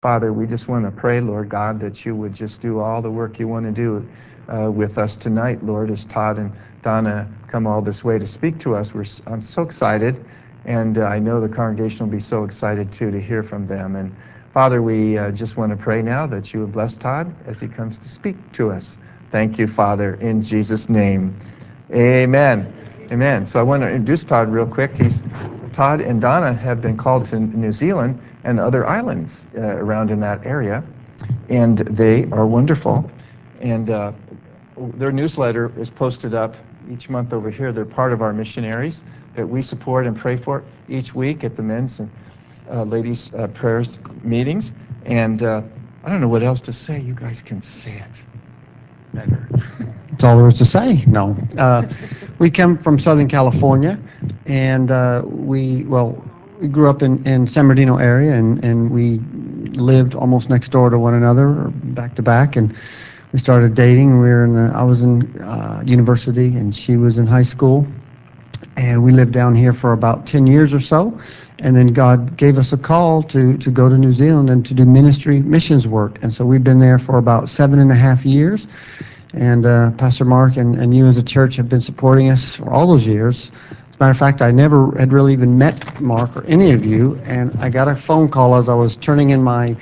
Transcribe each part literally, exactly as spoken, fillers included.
Father, we just want to pray, Lord God, that you would just do all the work you want to do uh, with us tonight, Lord, as Todd and Donna come all this way to speak to us. We're, I'm so excited, and uh, I know the congregation will be so excited, too, to hear from them. And Father, we uh, just want to pray now that you would bless Todd as he comes to speak to us. Thank you, Father, in Jesus' name. Amen. Amen. So I want to introduce Todd real quick. He's Todd and Donna have been called to New Zealand and other islands uh, around in that area, and they are wonderful. And uh, their newsletter is posted up each month over here. They're part of our missionaries that we support and pray for each week at the men's and uh, ladies' uh, prayers meetings. And uh, I don't know what else to say. You guys can say it better. That's all there is to say. No. Uh, we come from Southern California, and uh, we, well, we grew up in, in San Bernardino area, and, and we lived almost next door to one another, back to back, and we started dating. We were in the, I was in uh, university, and she was in high school, and we lived down here for about ten years or so. And then God gave us a call to, to go to New Zealand and to do ministry missions work. And so we've been there for about seven and a half years. And uh, Pastor Mark and, and you as a church have been supporting us for all those years. As a matter of fact, I never had really even met Mark or any of you, and I got a phone call as I was turning in my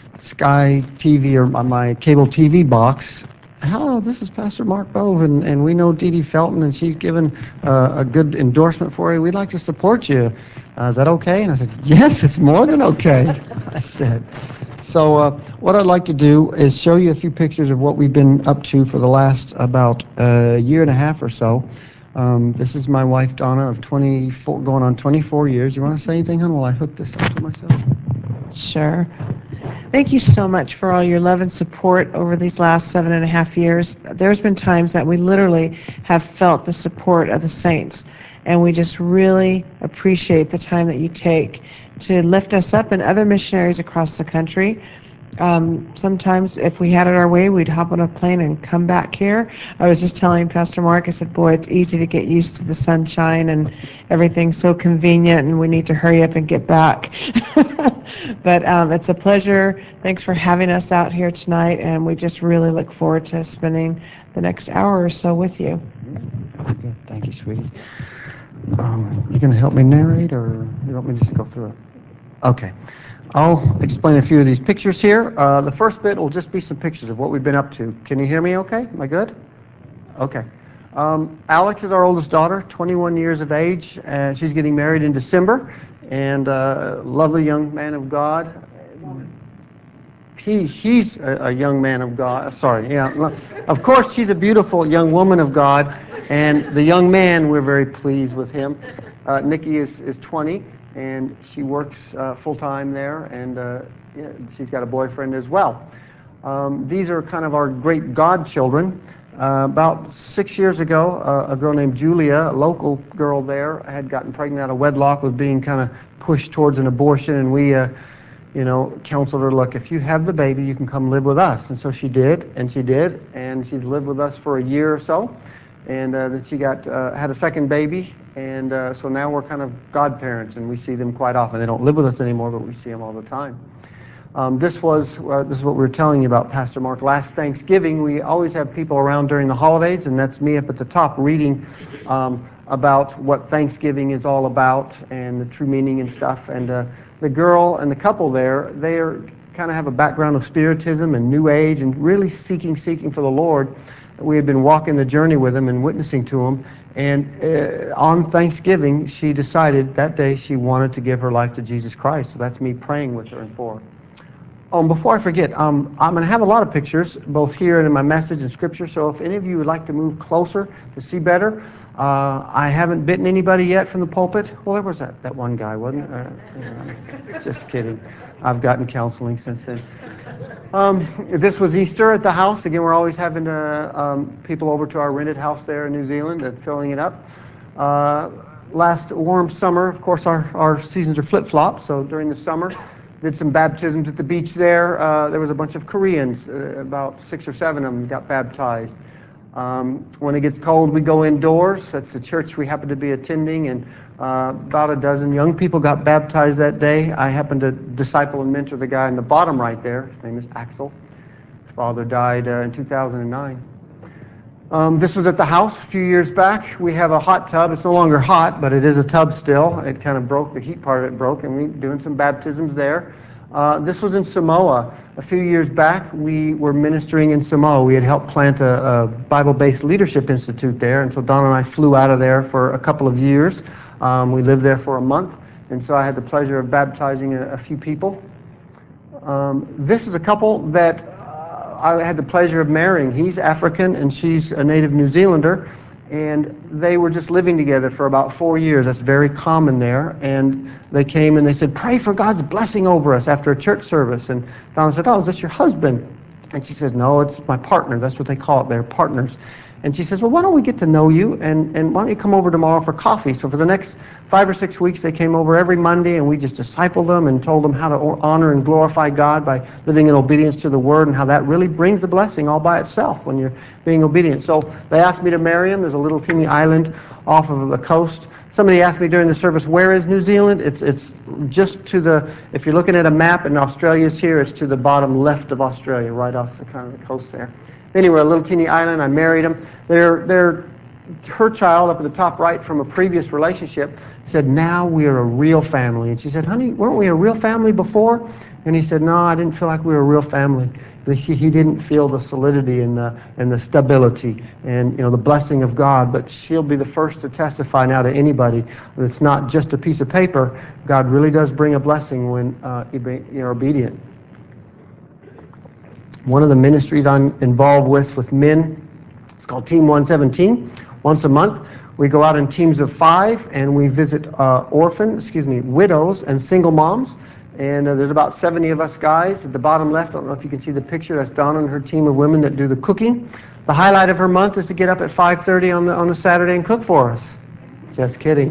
Sky T V or my, my cable T V box. Hello, this is Pastor Mark Bove, and, and we know Dee Dee Felton, and she's given uh, a good endorsement for you. We'd like to support you. Uh, is that okay? And I said, yes, it's more than okay, I said. So uh, what I'd like to do is show you a few pictures of what we've been up to for the last about a year and a half or so. Um, this is my wife, Donna, of twenty-four, going on twenty-four years. You want to say anything, hon, while I hook this up to myself? Sure. Thank you so much for all your love and support over these last seven and a half years. There's been times that we literally have felt the support of the saints, and we just really appreciate the time that you take to lift us up and other missionaries across the country. Um, sometimes, if we had it our way, we'd hop on a plane and come back here. I was just telling Pastor Mark, I said, boy, it's easy to get used to the sunshine and everything's so convenient, and we need to hurry up and get back. But um, it's a pleasure. Thanks for having us out here tonight, and we just really look forward to spending the next hour or so with you. Good. Thank you, sweetie. Um, you going to help me narrate, or you want me to just go through it? Okay. I'll explain a few of these pictures here. Uh, the first bit will just be some pictures of what we've been up to. Can you hear me okay? Am I good? Okay. Um, Alex is our oldest daughter, twenty-one years of age, and she's getting married in December, and uh, lovely young man of God. He, he's a, a young man of God. Sorry, yeah. Of course, she's a beautiful young woman of God, and the young man, we're very pleased with him. Uh, Nikki is, is twenty, and she works uh, full-time there, and uh, yeah, she's got a boyfriend as well. Um, these are kind of our great godchildren. Uh, about six years ago, uh, a girl named Julia, a local girl there, had gotten pregnant out of wedlock, was being kind of pushed towards an abortion, and we uh, you know, counseled her, look, if you have the baby, you can come live with us. And so she did, and she did, and she's lived with us for a year or so. And uh, then she got uh, had a second baby, and uh, so now we're kind of godparents, and we see them quite often. They don't live with us anymore, but we see them all the time. Um, this was uh, this is what we were telling you about, Pastor Mark. Last Thanksgiving, we always have people around during the holidays, and that's me up at the top reading um, about what Thanksgiving is all about and the true meaning and stuff. And uh, the girl and the couple there, they are kind of have a background of spiritism and New Age and really seeking, seeking for the Lord. We had been walking the journey with them and witnessing to them. And uh, on Thanksgiving, she decided that day she wanted to give her life to Jesus Christ. So that's me praying with her and for her. Um, before I forget, um, I'm going to have a lot of pictures, both here and in my message and scripture, so if any of you would like to move closer to see better, uh, I haven't bitten anybody yet from the pulpit. Well, there was that, that one guy, wasn't there? Uh, just kidding. I've gotten counseling since then. Um, this was Easter at the house. Again, we're always having uh, um, people over to our rented house there in New Zealand and filling it up. Uh, last warm summer, of course, our, our seasons are flip-flop, so during the summer, did some baptisms at the beach there. Uh, there was a bunch of Koreans, uh, about six or seven of them got baptized. Um, when it gets cold, we go indoors. That's the church we happen to be attending, and Uh, about a dozen young people got baptized that day. I happened to disciple and mentor the guy in the bottom right there. His name is Axel. His father died uh, in two thousand nine. Um, this was at the house a few years back. We have a hot tub. It's no longer hot, but it is a tub still. It kind of broke, the heat part of it broke, and we're doing some baptisms there. Uh, this was in Samoa. A few years back, we were ministering in Samoa. We had helped plant a, a Bible-based leadership institute there, and so Don and I flew out of there for a couple of years. Um, we lived there for a month, and so I had the pleasure of baptizing a, a few people. Um, this is a couple that I had the pleasure of marrying. He's African and she's a native New Zealander, and they were just living together for about four years. That's very common there. And they came and they said, pray for God's blessing over us after a church service. And Donna said, oh, is this your husband? And she said, no, it's my partner. That's what they call it. They're partners. And she says, well, why don't we get to know you, and, and why don't you come over tomorrow for coffee? So for the next five or six weeks, they came over every Monday, and we just discipled them and told them how to honor and glorify God by living in obedience to the Word, and how that really brings a blessing all by itself when you're being obedient. So they asked me to marry them. There's a little teeny island off of the coast. Somebody asked me during the service, where is New Zealand? It's, it's just to the, if you're looking at a map and Australia's here, it's to the bottom left of Australia, right off the kind of the coast there. Anyway, a little teeny island. I married them. They're, they're, her child up at the top right from a previous relationship said, now we are a real family. And she said, honey, weren't we a real family before? And he said, no, I didn't feel like we were a real family. He, he didn't feel the solidity and the, and the stability and, you know, the blessing of God. But she'll be the first to testify now to anybody that it's not just a piece of paper. God really does bring a blessing when uh, you're obedient. One of the ministries I'm involved with with men, it's called Team one seventeen. Once a month, we go out in teams of five and we visit uh, orphan, excuse me, widows and single moms. And uh, there's about seventy of us guys. At the bottom left, I don't know if you can see the picture, that's Donna and her team of women that do the cooking. The highlight of her month is to get up at five thirty on the on the Saturday and cook for us. Just kidding.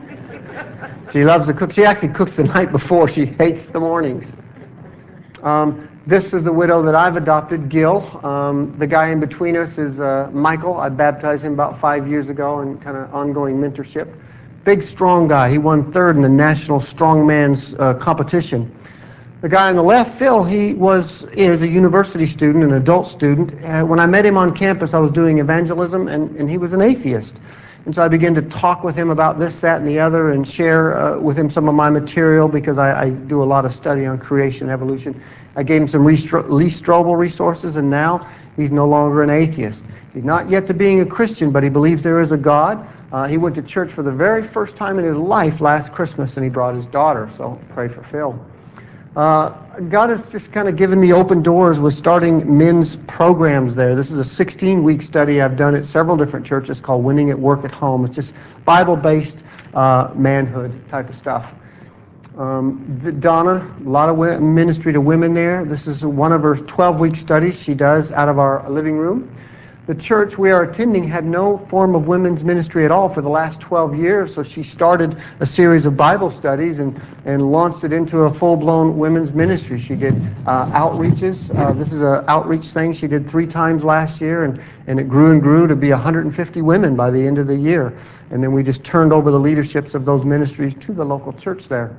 She loves to cook. She actually cooks the night before. She hates the mornings. Um, this is the widow that I've adopted, Gil. Um, the guy in between us is uh, Michael. I baptized him about five years ago in kind of ongoing mentorship. Big, strong guy. He won third in the national strongman's uh, competition. The guy on the left, Phil, he was is a university student, an adult student. Uh, when I met him on campus, I was doing evangelism, and, and he was an atheist. And so I began to talk with him about this, that, and the other, and share uh, with him some of my material, because I, I do a lot of study on creation, evolution. I gave him some Lee Strobel resources, and now he's no longer an atheist. He's not yet to being a Christian, but he believes there is a God. Uh, he went to church for the very first time in his life last Christmas, and he brought his daughter, so pray for Phil. Uh, God has just kind of given me open doors with starting men's programs there. This is a sixteen-week study I've done at several different churches called Winning at Work at Home. It's just Bible-based uh, manhood type of stuff. Um, the, Donna, a lot of ministry to women there. This is one of her twelve-week studies she does out of our living room. The church we are attending had no form of women's ministry at all for the last twelve years, so she started a series of Bible studies and, and launched it into a full-blown women's ministry. She did uh, outreaches. Uh, this is an outreach thing she did three times last year, and, and it grew and grew to be one hundred fifty women by the end of the year. And then we just turned over the leaderships of those ministries to the local church there.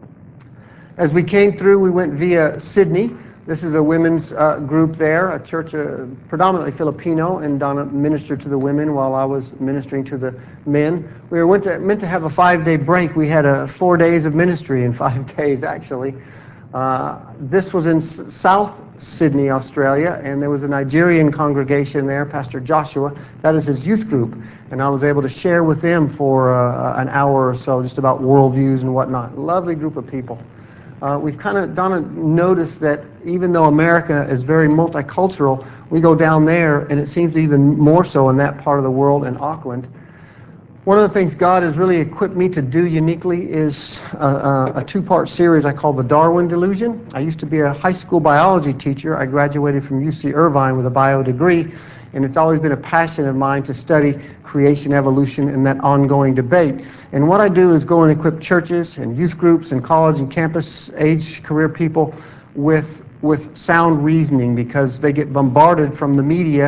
As we came through, we went via Sydney. This is a women's uh, group there, a church uh, predominantly Filipino, and Donna ministered to the women while I was ministering to the men. We were went to, meant to have a five-day break. We had a four days of ministry in five days, actually. Uh, this was in S South Sydney, Australia, and there was a Nigerian congregation there, Pastor Joshua. That is his youth group, and I was able to share with them for uh, an hour or so just about worldviews and whatnot. Lovely group of people. Uh, we've kind of, Donna, noticed that even though America is very multicultural, we go down there, and it seems even more so in that part of the world in Auckland. One of the things God has really equipped me to do uniquely is a, a, a two-part series I call The Darwin Delusion. I used to be a high school biology teacher. I graduated from U C Irvine with a bio degree, and it's always been a passion of mine to study creation, evolution, and that ongoing debate. And what I do is go and equip churches and youth groups and college and campus age career people with with sound reasoning, because they get bombarded from the media.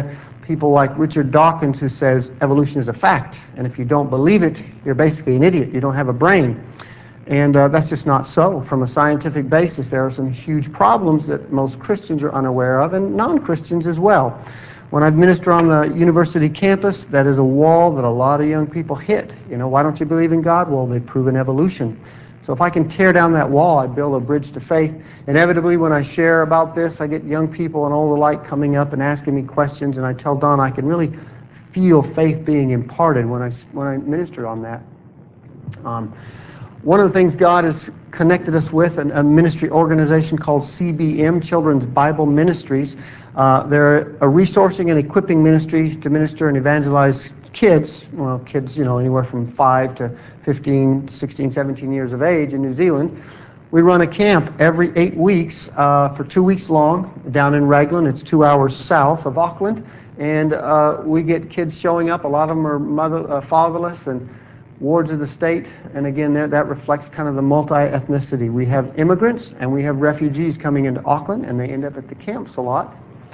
people like Richard Dawkins, who says evolution is a fact, and if you don't believe it, you're basically an idiot. You don't have a brain. And uh, that's just not so. From a scientific basis, there are some huge problems that most Christians are unaware of, and non-Christians as well. When I minister on the university campus, that is a wall that a lot of young people hit. You know, why don't you believe in God? Well, they've proven evolution. So if I can tear down that wall, I build a bridge to faith. Inevitably, when I share about this, I get young people and all the like coming up and asking me questions, and I tell Don I can really feel faith being imparted when I, when I minister on that. Um, One of the things God has connected us with, a ministry organization called C B M, Children's Bible Ministries. Uh, they're a resourcing and equipping ministry to minister and evangelize kids, well, kids, you know, anywhere from five to fifteen, sixteen, seventeen years of age in New Zealand. We run a camp every eight weeks uh, for two weeks long down in Raglan. It's two hours south of Auckland. And uh, we get kids showing up. A lot of them are mother, uh, fatherless and wards of the state, and again, that, that reflects kind of the multi-ethnicity. We have immigrants and we have refugees coming into Auckland, and they end up at the camps a lot.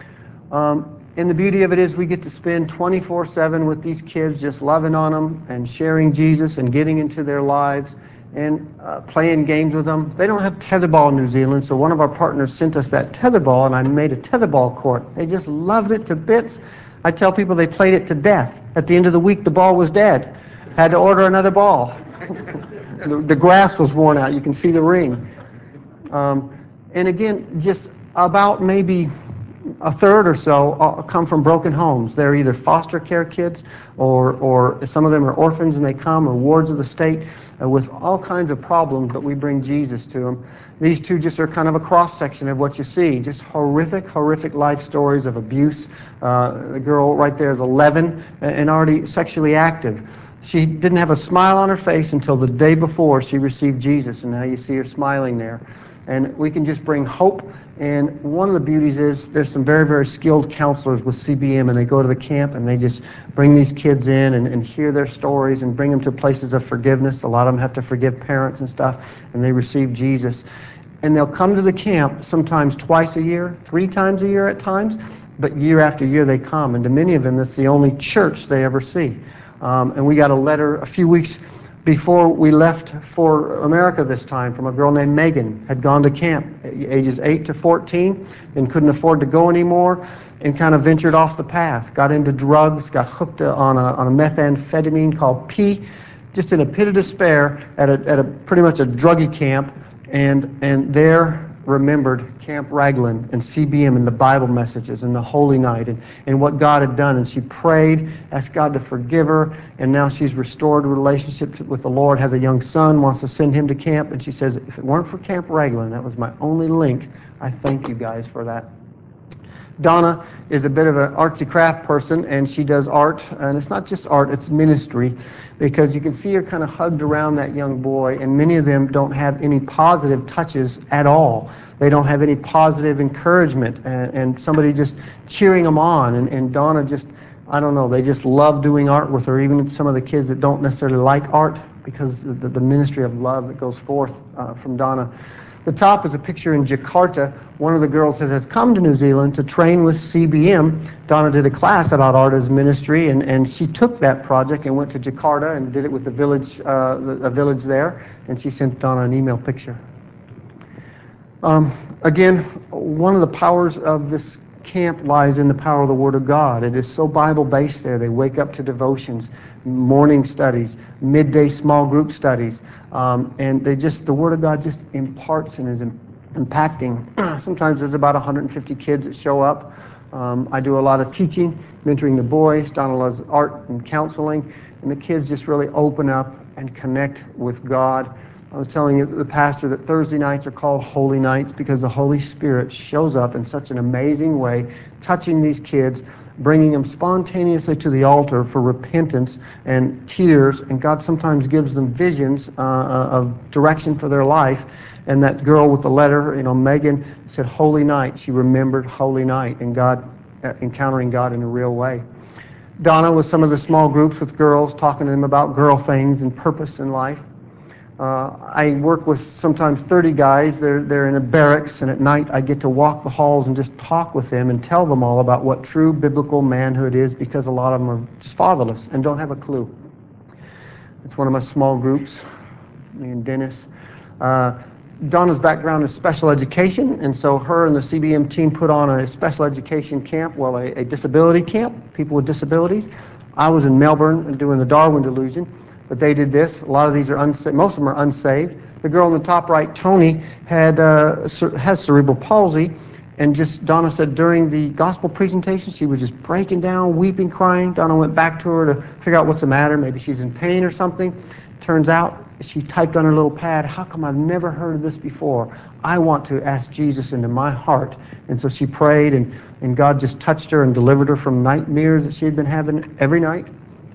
Um, and the beauty of it is we get to spend twenty-four seven with these kids, just loving on them and sharing Jesus and getting into their lives and uh, playing games with them. They don't have tetherball in New Zealand, so one of our partners sent us that tetherball, and I made a tetherball court. They just loved it to bits. I tell people they played it to death. At the end of the week, the ball was dead. Had to order another ball. the, the grass was worn out. You can see the ring. Um, and again, just about maybe a third or so uh, come from broken homes. They're either foster care kids, or, or some of them are orphans and they come, or wards of the state uh, with all kinds of problems, but we bring Jesus to them. These two just are kind of a cross-section of what you see. Just horrific, horrific life stories of abuse. Uh, the girl right there is eleven and already sexually active. She didn't have a smile on her face until the day before she received Jesus, and now you see her smiling there. And we can just bring hope. And one of the beauties is there's some very, very skilled counselors with C B M, and they go to the camp and they just bring these kids in and, and hear their stories and bring them to places of forgiveness. A lot of them have to forgive parents and stuff, and they receive Jesus. And they'll come to the camp sometimes twice a year, three times a year at times, but year after year they come. And to many of them, that's the only church they ever see. Um, and we got a letter a few weeks before we left for America this time from a girl named Megan. Had gone to camp ages eight to fourteen and couldn't afford to go anymore, and kind of ventured off the path, got into drugs, got hooked on a, on a methamphetamine called P, just in a pit of despair at a, at a pretty much a druggie camp, and, and there remembered Camp Raglan and C B M and the Bible messages and the Holy Night and, and what God had done. And she prayed, asked God to forgive her, and now she's restored a relationship with the Lord, has a young son, wants to send him to camp. And she says, if it weren't for Camp Raglan, that was my only link. I thank you guys for that. Donna is a bit of an artsy craft person, and she does art, and it's not just art, it's ministry, because you can see her kind of hugged around that young boy, and many of them don't have any positive touches at all. They don't have any positive encouragement, and, and somebody just cheering them on, and, and Donna just, I don't know, they just love doing art with her, even some of the kids that don't necessarily like art, because the, the ministry of love that goes forth uh, from Donna. The top is a picture in Jakarta. One of the girls that has come to New Zealand to train with C B M. Donna did a class about art as ministry, and, and she took that project and went to Jakarta and did it with the village, uh, a village there, and she sent Donna an email picture. Um, again, one of the powers of this camp lies in the power of the Word of God. It is so Bible-based there. They wake up to devotions, morning studies, midday small group studies, um, and they just, the Word of God just imparts and is impacting. Sometimes there's about one hundred fifty kids that show up. Um, I do a lot of teaching, mentoring the boys. Donna loves art and counseling, and the kids just really open up and connect with God. I was telling the pastor that Thursday nights are called Holy Nights because the Holy Spirit shows up in such an amazing way, touching these kids, bringing them spontaneously to the altar for repentance and tears, and God sometimes gives them visions uh, of direction for their life. And that girl with the letter, you know, Megan, said Holy Night. She remembered Holy Night and God, uh, encountering God in a real way. Donna was some of the small groups with girls, talking to them about girl things and purpose in life. Uh, I work with sometimes thirty guys. They're, they're in a barracks, and at night I get to walk the halls and just talk with them and tell them all about what true biblical manhood is, because a lot of them are just fatherless and don't have a clue. It's one of my small groups, me and Dennis. Uh, Donna's background is special education, and so her and the C B M team put on a special education camp, well, a, a disability camp, people with disabilities. I was in Melbourne doing the Darwin Delusion, but they did this. A lot of these are unsaved. Most of them are unsaved. The girl in the top right, Tony, had uh, has cerebral palsy, and just Donna said during the gospel presentation, she was just breaking down, weeping, crying. Donna went back to her to figure out what's the matter. Maybe she's in pain or something. Turns out she typed on her little pad, "How come I've never heard of this before? I want to ask Jesus into my heart." And so she prayed, and, and God just touched her and delivered her from nightmares that she had been having every night.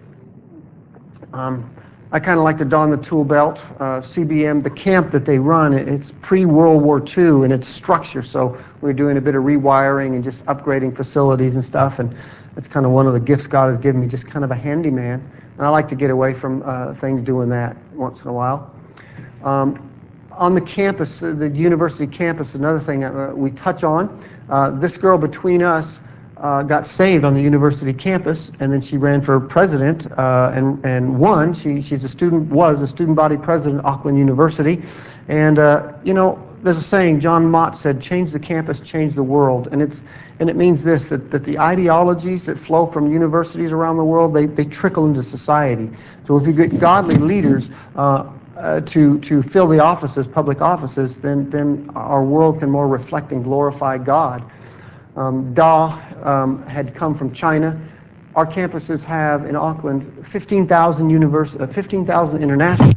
Um, I kind of like to don the tool belt. Uh, C B M, the camp that they run, it's pre-World War Two in its structure, so we're doing a bit of rewiring and just upgrading facilities and stuff, and it's kind of one of the gifts God has given me, just kind of a handyman. And I like to get away from uh, things doing that once in a while. Um, on the campus, uh, the university campus, another thing uh, we touch on, uh, this girl between us uh, got saved on the university campus, and then she ran for president uh, and, and won. She, she's a student, was a student body president at Auckland University. And, uh, you know, there's a saying, John Mott said, "Change the campus, change the world." And it's and it means this, that, that the ideologies that flow from universities around the world, they, they trickle into society. So if you get godly leaders uh, uh, to, to fill the offices, public offices, then, then our world can more reflect and glorify God. Um, Da um, had come from China. Our campuses have in Auckland fifteen thousand univers- uh, fifteen thousand international.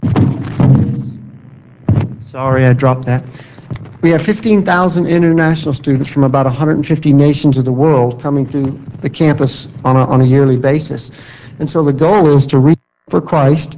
Sorry, I dropped that. We have fifteen thousand international students from about one hundred fifty nations of the world coming through the campus on a, on a yearly basis. And so the goal is to reach for Christ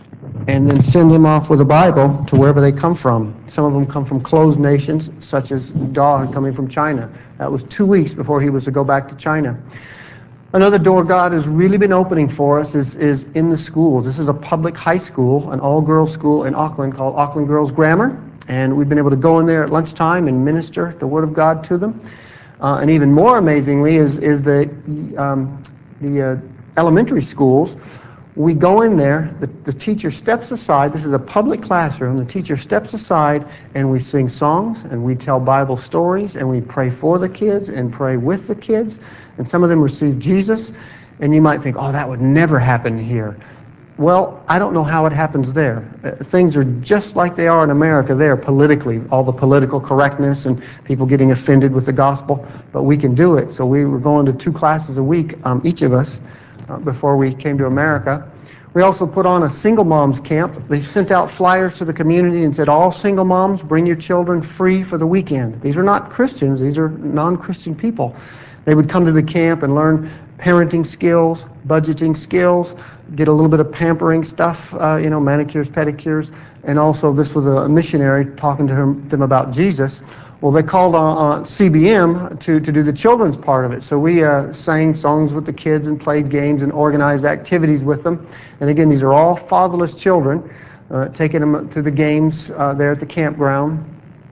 and then send him off with a Bible to wherever they come from. Some of them come from closed nations, such as Da coming from China. That was two weeks before he was to go back to China. Another door God has really been opening for us is, is in the schools. This is a public high school, an all-girls school in Auckland called Auckland Girls Grammar. And we've been able to go in there at lunchtime and minister the Word of God to them. Uh, and even more amazingly is, is the, um, the uh, elementary schools. We go in there, the, the teacher steps aside. This is a public classroom. The teacher steps aside, and we sing songs, and we tell Bible stories, and we pray for the kids and pray with the kids. And some of them receive Jesus. And you might think, oh, that would never happen here. Well, I don't know how it happens there. Uh, things are just like they are in America there politically, all the political correctness and people getting offended with the gospel, but we can do it. So we were going to two classes a week, um, each of us, uh, before we came to America. We also put on a single moms camp. They sent out flyers to the community and said, all single moms, bring your children free for the weekend. These are not Christians, these are non-Christian people. They would come to the camp and learn parenting skills, budgeting skills, get a little bit of pampering stuff, uh, you know, manicures, pedicures, and also this was a missionary talking to him, them about Jesus. Well, they called on, on C B M to, to do the children's part of it. So we uh, sang songs with the kids and played games and organized activities with them. And again, these are all fatherless children, uh, taking them through the games uh, there at the campground.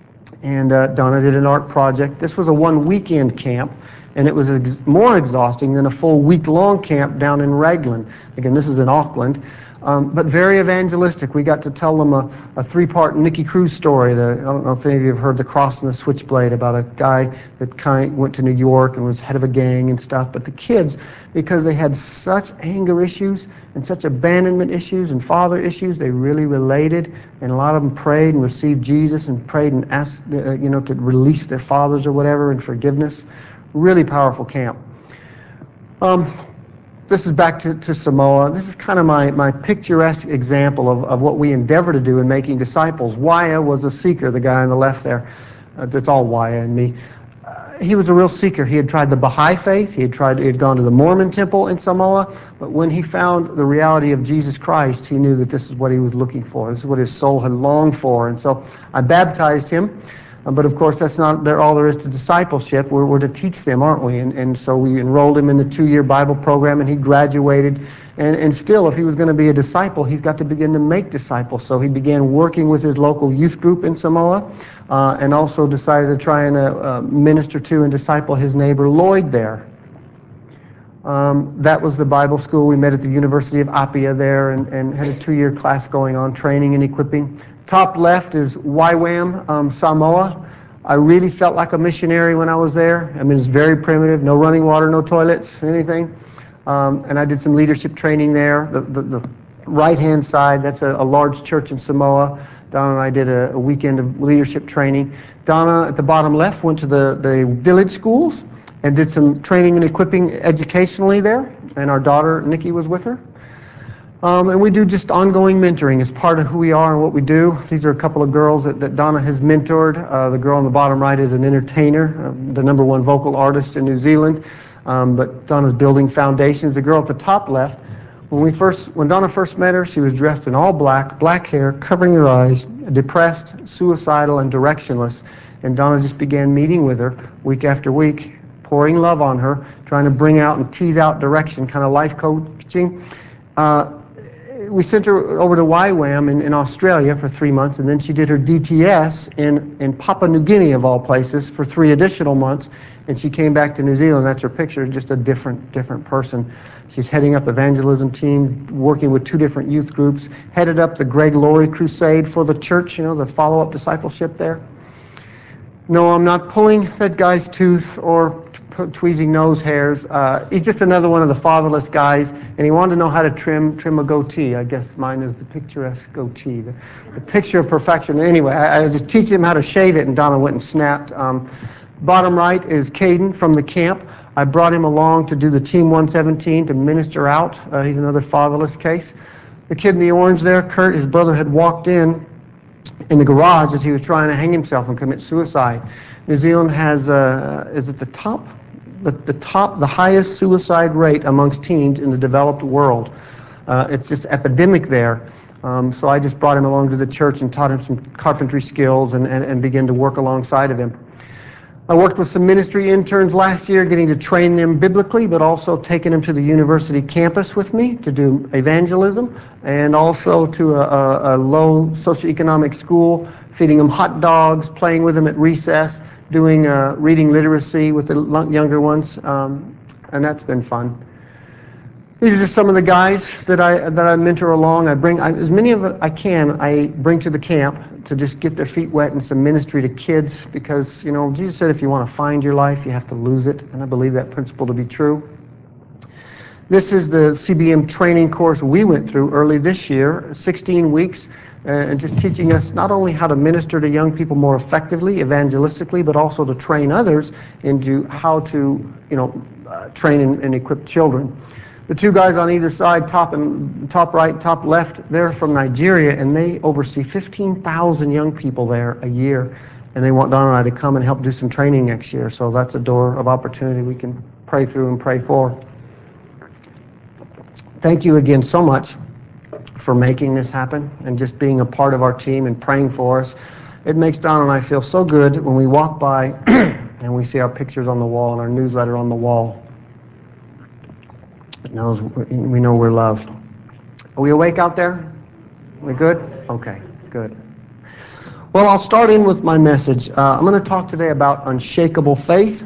And uh, Donna did an art project. This was a one weekend camp, and it was ex- more exhausting than a full week-long camp down in Raglan. Again, this is in Auckland, um, but very evangelistic. We got to tell them a, a three-part Nicky Cruz story. The, I don't know if any of you have heard The Cross and the Switchblade, about a guy that kind of went to New York and was head of a gang and stuff. But the kids, because they had such anger issues and such abandonment issues and father issues, they really related, and a lot of them prayed and received Jesus and prayed and asked, uh, you know, to release their fathers or whatever in forgiveness. Really powerful camp. Um, this is back to, to Samoa. This is kind of my, my picturesque example of, of what we endeavor to do in making disciples. Waya was a seeker, the guy on the left there. Uh, that's all Waya and me. Uh, he was a real seeker. He had tried the Baha'i faith. He had tried. He had gone to the Mormon temple in Samoa. But when he found the reality of Jesus Christ, he knew that this is what he was looking for. This is what his soul had longed for. And so I baptized him. Uh, but of course, that's not there, all there is to discipleship. We're, we're to teach them, aren't we? And, and so we enrolled him in the two-year Bible program, and he graduated. And, and still, if he was going to be a disciple, he's got to begin to make disciples. So he began working with his local youth group in Samoa, uh, and also decided to try and uh, uh, minister to and disciple his neighbor Lloyd there. Um, that was the Bible school. We met at the University of Apia there, and, and had a two-year class going on, training and equipping. Top left is Y WAM, um, Samoa. I really felt like a missionary when I was there. I mean, it's very primitive, no running water, no toilets, anything. Um, and I did some leadership training there. The, the, the right-hand side, that's a, a large church in Samoa. Donna and I did a, a weekend of leadership training. Donna, at the bottom left, went to the, the village schools and did some training and equipping educationally there, and our daughter Nikki was with her. Um, and we do just ongoing mentoring as part of who we are and what we do. These are a couple of girls that, that Donna has mentored. Uh, the girl on the bottom right is an entertainer, uh, the number one vocal artist in New Zealand, um, but Donna's building foundations. The girl at the top left, when we first, when Donna first met her, she was dressed in all black, black hair, covering her eyes, depressed, suicidal, and directionless. And Donna just began meeting with her week after week, pouring love on her, trying to bring out and tease out direction, kind of life coaching. Uh, we sent her over to Y WAM in, in Australia for three months, and then she did her D T S in, in Papua New Guinea, of all places, for three additional months, and she came back to New Zealand. That's her picture, just a different, different person. She's heading up evangelism team, working with two different youth groups, headed up the Greg Laurie Crusade for the church, you know, the follow-up discipleship there. No, I'm not pulling that guy's tooth or tweezing nose hairs. Uh, he's just another one of the fatherless guys, and he wanted to know how to trim trim a goatee. I guess mine is the picturesque goatee, the, the picture of perfection. Anyway, I, I just teach him how to shave it, and Donna went and snapped. Um, bottom right is Caden from the camp. I brought him along to do the Team one seventeen to minister out. Uh, he's another fatherless case. The kid in the orange there, Kurt, his brother had walked in in the garage as he was trying to hang himself and commit suicide. New Zealand has, uh, is at the top, the, the top, the highest suicide rate amongst teens in the developed world. Uh, it's just epidemic there. Um, so I just brought him along to the church and taught him some carpentry skills, and, and, and began to work alongside of him. I worked with some ministry interns last year, getting to train them biblically, but also taking them to the university campus with me to do evangelism, and also to a, a, a low socioeconomic school, feeding them hot dogs, playing with them at recess, doing uh, reading literacy with the younger ones, um, and that's been fun. These are just some of the guys that I that I mentor along. I bring I, as many of I can. I bring to the camp to just get their feet wet in some ministry to kids, because you know Jesus said if you want to find your life, you have to lose it, and I believe that principle to be true. This is the C B M training course we went through early this year, sixteen weeks, uh, and just teaching us not only how to minister to young people more effectively, evangelistically, but also to train others into how to, you know, uh, train and, and equip children. The two guys on either side, top and top right, top left, they're from Nigeria, and they oversee fifteen thousand young people there a year, and they want Don and I to come and help do some training next year. So that's a door of opportunity we can pray through and pray for. Thank you again so much for making this happen and just being a part of our team and praying for us. It makes Don and I feel so good when we walk by and we see our pictures on the wall and our newsletter on the wall. It knows, we know we're loved. Are we awake out there? We good? Okay, good. Well, I'll start in with my message. Uh, I'm going to talk today about unshakable faith.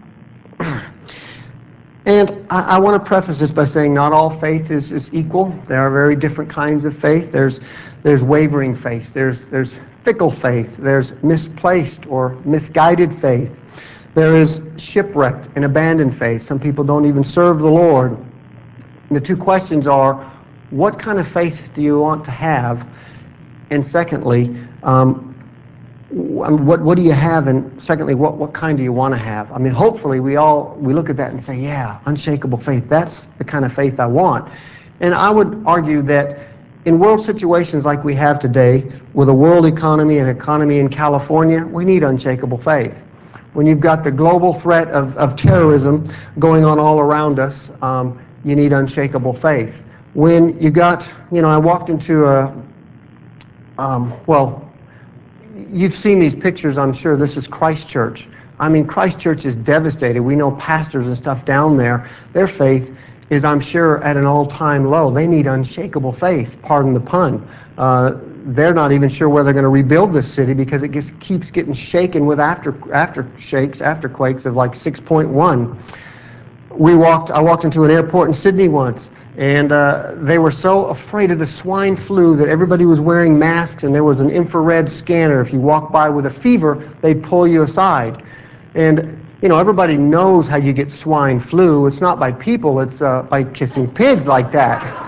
And I, I want to preface this by saying not all faith is, is equal. There are very different kinds of faith. There's, there's wavering faith. There's, there's fickle faith. There's misplaced or misguided faith. There is shipwrecked and abandoned faith. Some people don't even serve the Lord. The two questions are, what kind of faith do you want to have? And secondly, um, what what do you have? And secondly, what, what kind do you want to have? I mean, hopefully we all, we look at that and say, yeah, unshakable faith, that's the kind of faith I want. And I would argue that in world situations like we have today, with a world economy and economy in California, we need unshakable faith. When you've got the global threat of, of terrorism going on all around us, um, you need unshakable faith. When you got, you know, I walked into a, um, well, you've seen these pictures, I'm sure. This is Christchurch. I mean, Christchurch is devastated. We know pastors and stuff down there. Their faith is, I'm sure, at an all-time low. They need unshakable faith, pardon the pun. Uh, they're not even sure whether they're going to rebuild this city because it just keeps getting shaken with after aftershakes, afterquakes of like six point one. We walked. I walked into an airport in Sydney once, and uh, they were so afraid of the swine flu that everybody was wearing masks, and there was an infrared scanner. If you walk by with a fever, they'd pull you aside. And you know, everybody knows how you get swine flu. It's not by people, it's uh, by kissing pigs like that.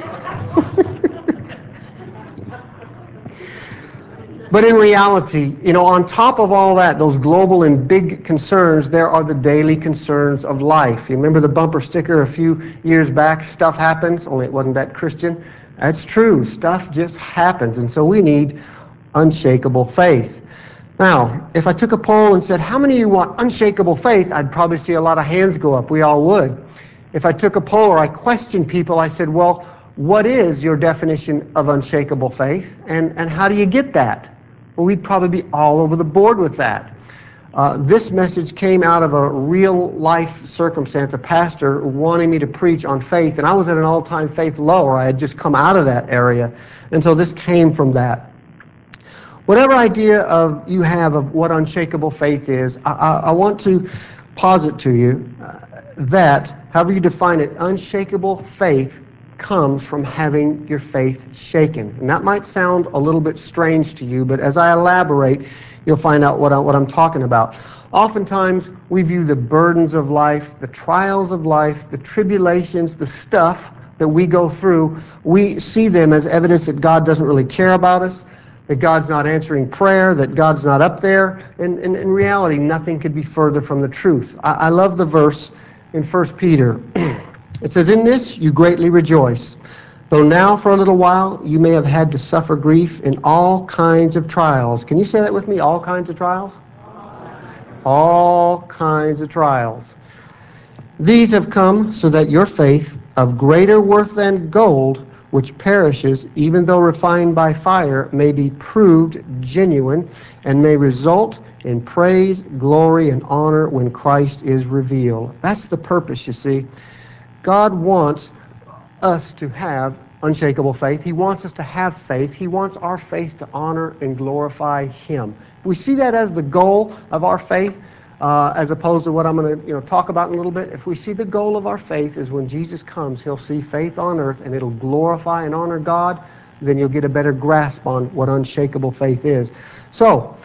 But in reality, you know, on top of all that, those global and big concerns, there are the daily concerns of life. You remember the bumper sticker a few years back, stuff happens, only it wasn't that Christian? That's true, stuff just happens, and so we need unshakable faith. Now, if I took a poll and said, how many of you want unshakable faith, I'd probably see a lot of hands go up. We all would. If I took a poll or I questioned people, I said, well, what is your definition of unshakable faith, and, and how do you get that? Well, we'd probably be all over the board with that. Uh, this message came out of a real-life circumstance, a pastor wanting me to preach on faith, and I was at an all-time faith low, or I had just come out of that area, and so this came from that. Whatever idea of you have of what unshakable faith is, I, I, I want to posit to you uh, that, however you define it, unshakable faith comes from having your faith shaken. And that might sound a little bit strange to you, but as I elaborate, you'll find out what, I, what I'm talking about. Oftentimes, we view the burdens of life, the trials of life, the tribulations, the stuff that we go through, we see them as evidence that God doesn't really care about us, that God's not answering prayer, that God's not up there, and, and in reality, nothing could be further from the truth. I, I love the verse in First Peter. It says, in this you greatly rejoice, though now for a little while you may have had to suffer grief in all kinds of trials. Can you say that with me? All kinds of trials? All kinds of trials. These have come so that your faith, of greater worth than gold, which perishes, even though refined by fire, may be proved genuine and may result in praise, glory, and honor when Christ is revealed. That's the purpose, you see. God wants us to have unshakable faith. He wants us to have faith. He wants our faith to honor and glorify Him. If we see that as the goal of our faith, uh, as opposed to what I'm going to you know, talk about in a little bit, if we see the goal of our faith is when Jesus comes, He'll see faith on earth and it'll glorify and honor God, then you'll get a better grasp on what unshakable faith is. So,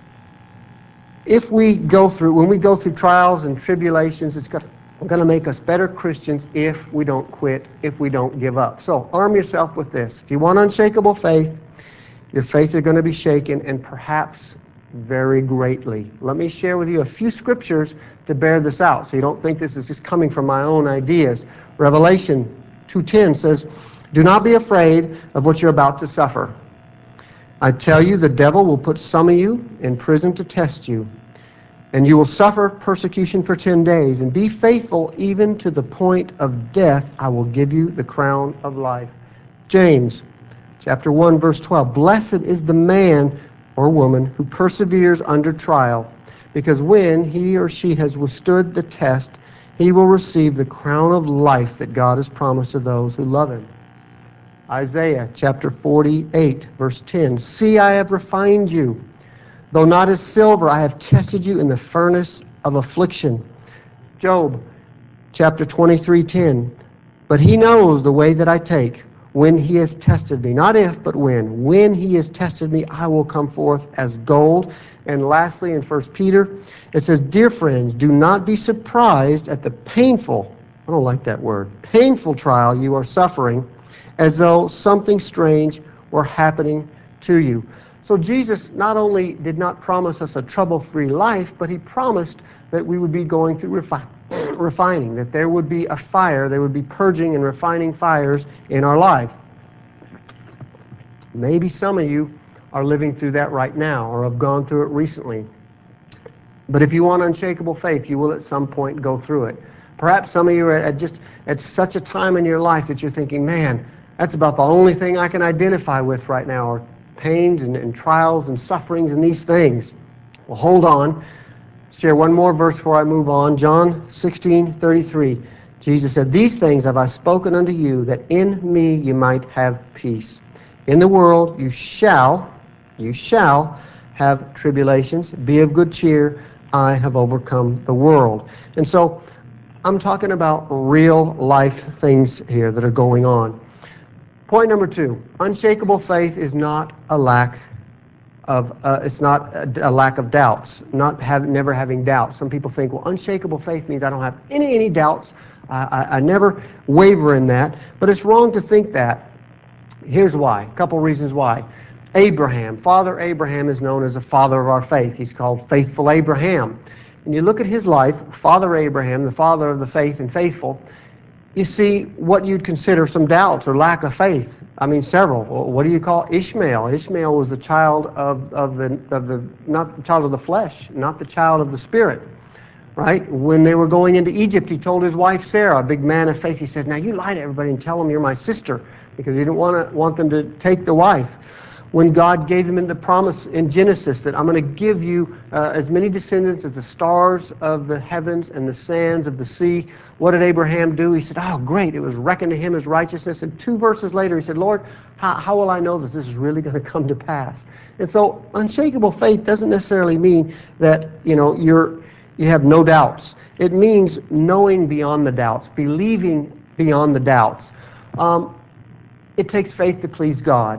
if we go through, when we go through trials and tribulations, it's got going to make us better Christians if we don't quit, if we don't give up. So arm yourself with this. If you want unshakable faith, your faith is going to be shaken, and perhaps very greatly. Let me share with you a few scriptures to bear this out, so you don't think this is just coming from my own ideas. Revelation two ten says, do not be afraid of what you're about to suffer. I tell you, the devil will put some of you in prison to test you, and you will suffer persecution for ten days, and be faithful even to the point of death. I will give you the crown of life. James chapter one, verse twelve. Blessed is the man or woman who perseveres under trial, because when he or she has withstood the test, he will receive the crown of life that God has promised to those who love Him. Isaiah chapter forty-eight, verse ten. See, I have refined you. Though not as silver, I have tested you in the furnace of affliction. Job chapter twenty-three, ten. But He knows the way that I take. When He has tested me, not if, but when. When He has tested me, I will come forth as gold. And lastly, in First Peter, it says, dear friends, do not be surprised at the painful, I don't like that word, painful trial you are suffering, as though something strange were happening to you. So Jesus not only did not promise us a trouble-free life, but He promised that we would be going through refi- refining, that there would be a fire, there would be purging and refining fires in our life. Maybe some of you are living through that right now or have gone through it recently. But if you want unshakable faith, you will at some point go through it. Perhaps some of you are at just at such a time in your life that you're thinking, man, that's about the only thing I can identify with right now. Or pains and, and trials and sufferings and these things. Well, hold on. Share one more verse before I move on. John sixteen thirty-three. Jesus said, "These things have I spoken unto you, that in me you might have peace. In the world you shall, you shall have tribulations. Be of good cheer. I have overcome the world." And so I'm talking about real life things here that are going on. Point number two, unshakable faith is not a lack of, uh, it's not a, a lack of doubts, not have, never having doubts. Some people think, well, unshakable faith means I don't have any, any doubts. I, I, I never waver in that. But it's wrong to think that. Here's why, a couple reasons why. Abraham, Father Abraham is known as the father of our faith. He's called Faithful Abraham. And you look at his life, Father Abraham, the father of the faith and faithful, you see what you'd consider some doubts or lack of faith. I mean, several. What do you call Ishmael? Ishmael was the child of, of the of the not the child of the flesh, not the child of the spirit, right? When they were going into Egypt, he told his wife Sarah, a big man of faith. He says, "Now you lie to everybody and tell them you're my sister," because he didn't want to want them to take the wife. When God gave him in the promise in Genesis that I'm going to give you uh, as many descendants as the stars of the heavens and the sands of the sea, what did Abraham do? He said, "Oh, great." It was reckoned to him as righteousness. And two verses later, he said, "Lord, how, how will I know that this is really going to come to pass?" And so unshakable faith doesn't necessarily mean that, you know, you're, you have no doubts. It means knowing beyond the doubts, believing beyond the doubts. Um, it takes faith to please God.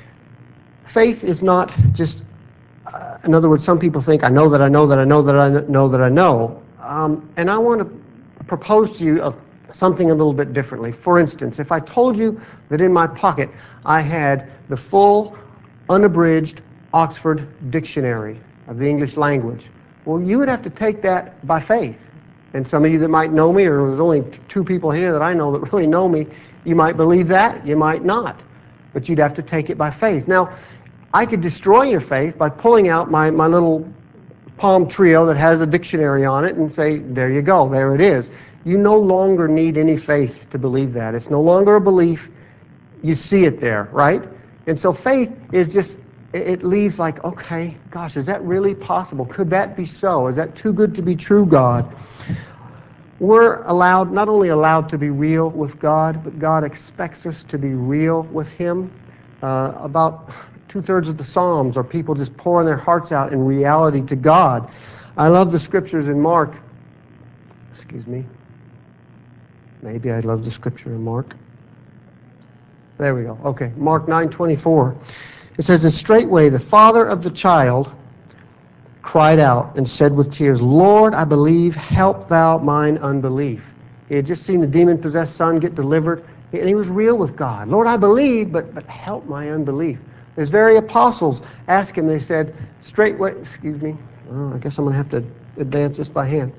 Faith is not just, uh, in other words, some people think, I know that I know that I know that I know that I know. Um, and I want to propose to you a, something a little bit differently. For instance, if I told you that in my pocket I had the full, unabridged Oxford Dictionary of the English language, well, you would have to take that by faith. And some of you that might know me, or there's only two people here that I know that really know me, you might believe that, you might not. But you'd have to take it by faith. Now, I could destroy your faith by pulling out my, my little Palm Trio that has a dictionary on it and say, there you go, there it is. You no longer need any faith to believe that. It's no longer a belief. You see it there, right? And so faith is just, it leaves like, okay, gosh, is that really possible? Could that be so? Is that too good to be true, God? We're allowed, not only allowed to be real with God, but God expects us to be real with Him. Uh, about two-thirds of the Psalms are people just pouring their hearts out in reality to God. I love the scriptures in Mark. Excuse me. Maybe I love the scripture in Mark. There we go. Okay, Mark nine twenty-four. It says, "And straightway the father of the child cried out and said with tears, Lord, I believe, help thou mine unbelief." He had just seen the demon-possessed son get delivered, and he was real with God. Lord, I believe, but, but help my unbelief. His very apostles asked him, they said, straightway, excuse me, oh, I guess I'm going to have to advance this by hand.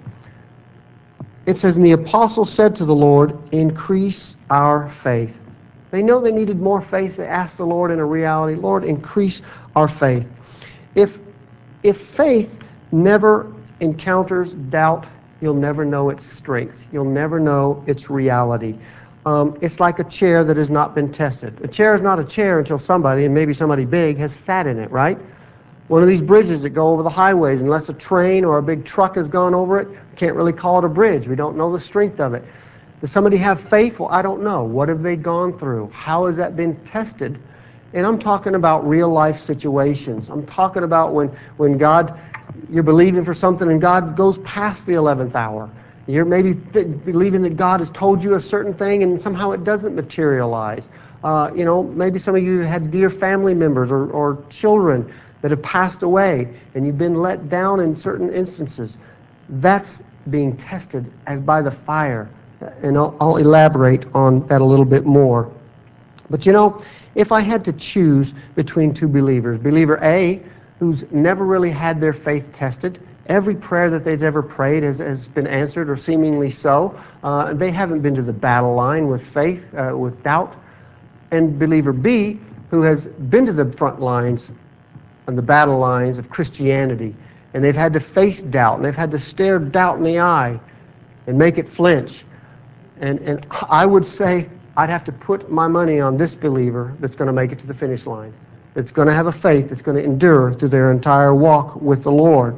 It says, "And the apostles said to the Lord, increase our faith." They know they needed more faith. They asked the Lord in a reality, Lord, increase our faith. If If faith never encounters doubt, you'll never know its strength. You'll never know its reality. Um, it's like a chair that has not been tested. A chair is not a chair until somebody, and maybe somebody big, has sat in it, right? One of these bridges that go over the highways, unless a train or a big truck has gone over it, we can't really call it a bridge. We don't know the strength of it. Does somebody have faith? Well, I don't know. What have they gone through? How has that been tested? And I'm talking about real life situations. I'm talking about when, when God, you're believing for something and God goes past the eleventh hour. You're maybe th- believing that God has told you a certain thing and somehow it doesn't materialize. Uh, you know, maybe some of you had dear family members or, or children that have passed away and you've been let down in certain instances. That's being tested as by the fire. And I'll, I'll elaborate on that a little bit more. But you know, if I had to choose between two believers, believer A, who's never really had their faith tested, every prayer that they've ever prayed has, has been answered or seemingly so, uh, they haven't been to the battle line with faith, uh, with doubt, and believer B, who has been to the front lines and the battle lines of Christianity, and they've had to face doubt, and they've had to stare doubt in the eye and make it flinch. And, and I would say I'd have to put my money on this believer that's going to make it to the finish line. that's going to have a faith that's going to endure through their entire walk with the Lord.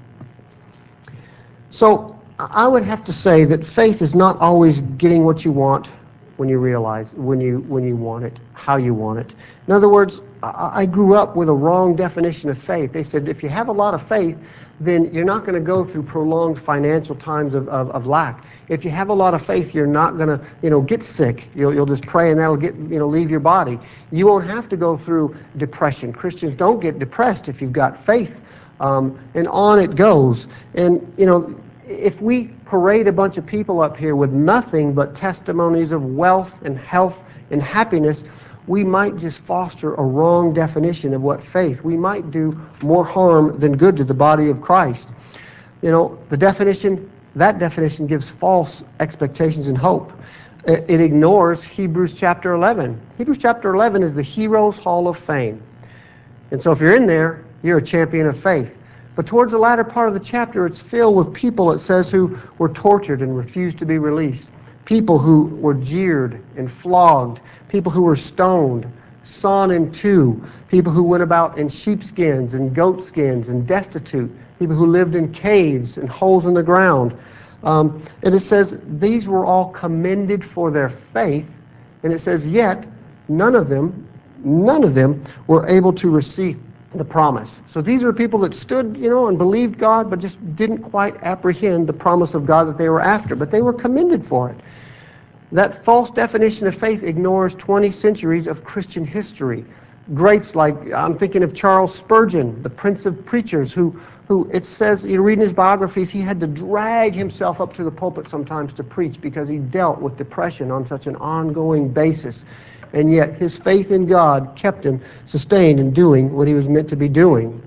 So I would have to say that faith is not always getting what you want when you realize, when you, when you want it, how you want it. In other words, I, I grew up with a wrong definition of faith. They said if you have a lot of faith, then you're not going to go through prolonged financial times of, of, of lack. If you have a lot of faith, you're not going to, you know, get sick. You'll, you'll just pray and that'll get, you know, leave your body. You won't have to go through depression. Christians don't get depressed if you've got faith. Um, and on it goes. And, you know, if we parade a bunch of people up here with nothing but testimonies of wealth and health and happiness, we might just foster a wrong definition of what faith. We might do more harm than good to the body of Christ. You know, the definition, that definition gives false expectations and hope. It ignores Hebrews chapter eleven. Hebrews chapter eleven is the Heroes Hall of Fame. And so if you're in there, you're a champion of faith. But towards the latter part of the chapter, it's filled with people, it says, who were tortured and refused to be released. People who were jeered and flogged. People who were stoned, sawn in two. People who went about in sheepskins and goatskins and destitute. People who lived in caves and holes in the ground. Um, and it says these were all commended for their faith. And it says, yet none of them, none of them were able to receive the promise. So these are people that stood, you know, and believed God, but just didn't quite apprehend the promise of God that they were after. But they were commended for it. That false definition of faith ignores twenty centuries of Christian history. Greats like, I'm thinking of Charles Spurgeon, the Prince of Preachers, who, who it says, you read in his biographies, he had to drag himself up to the pulpit sometimes to preach because he dealt with depression on such an ongoing basis. And yet his faith in God kept him sustained in doing what he was meant to be doing.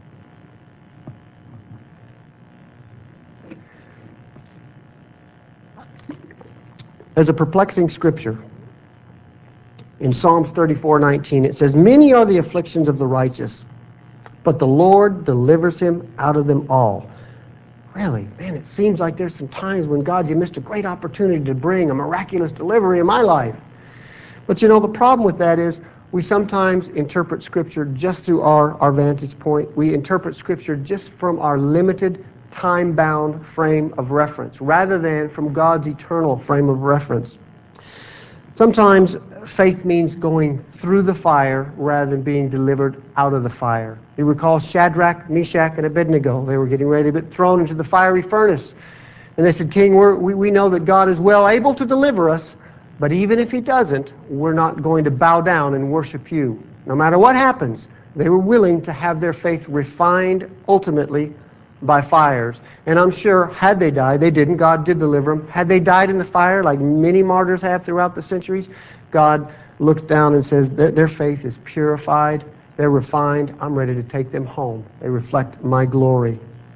There's a perplexing scripture. In Psalms thirty-four nineteen, it says, many are the afflictions of the righteous, but the Lord delivers him out of them all. Really, man, it seems like there's some times when, God, you missed a great opportunity to bring a miraculous delivery in my life. But you know, the problem with that is we sometimes interpret Scripture just through our, our vantage point. We interpret Scripture just from our limited, time-bound frame of reference, rather than from God's eternal frame of reference. Sometimes faith means going through the fire rather than being delivered out of the fire. You recall Shadrach, Meshach, and Abednego. They were getting ready to be thrown into the fiery furnace. And they said, King, we're, we, we know that God is well able to deliver us, but even if he doesn't, we're not going to bow down and worship you. No matter what happens, they were willing to have their faith refined ultimately by fires. And I'm sure had they died, they didn't, God did deliver them. Had they died in the fire like many martyrs have throughout the centuries, God looks down and says their, their faith is purified, they're refined, I'm ready to take them home. They reflect my glory.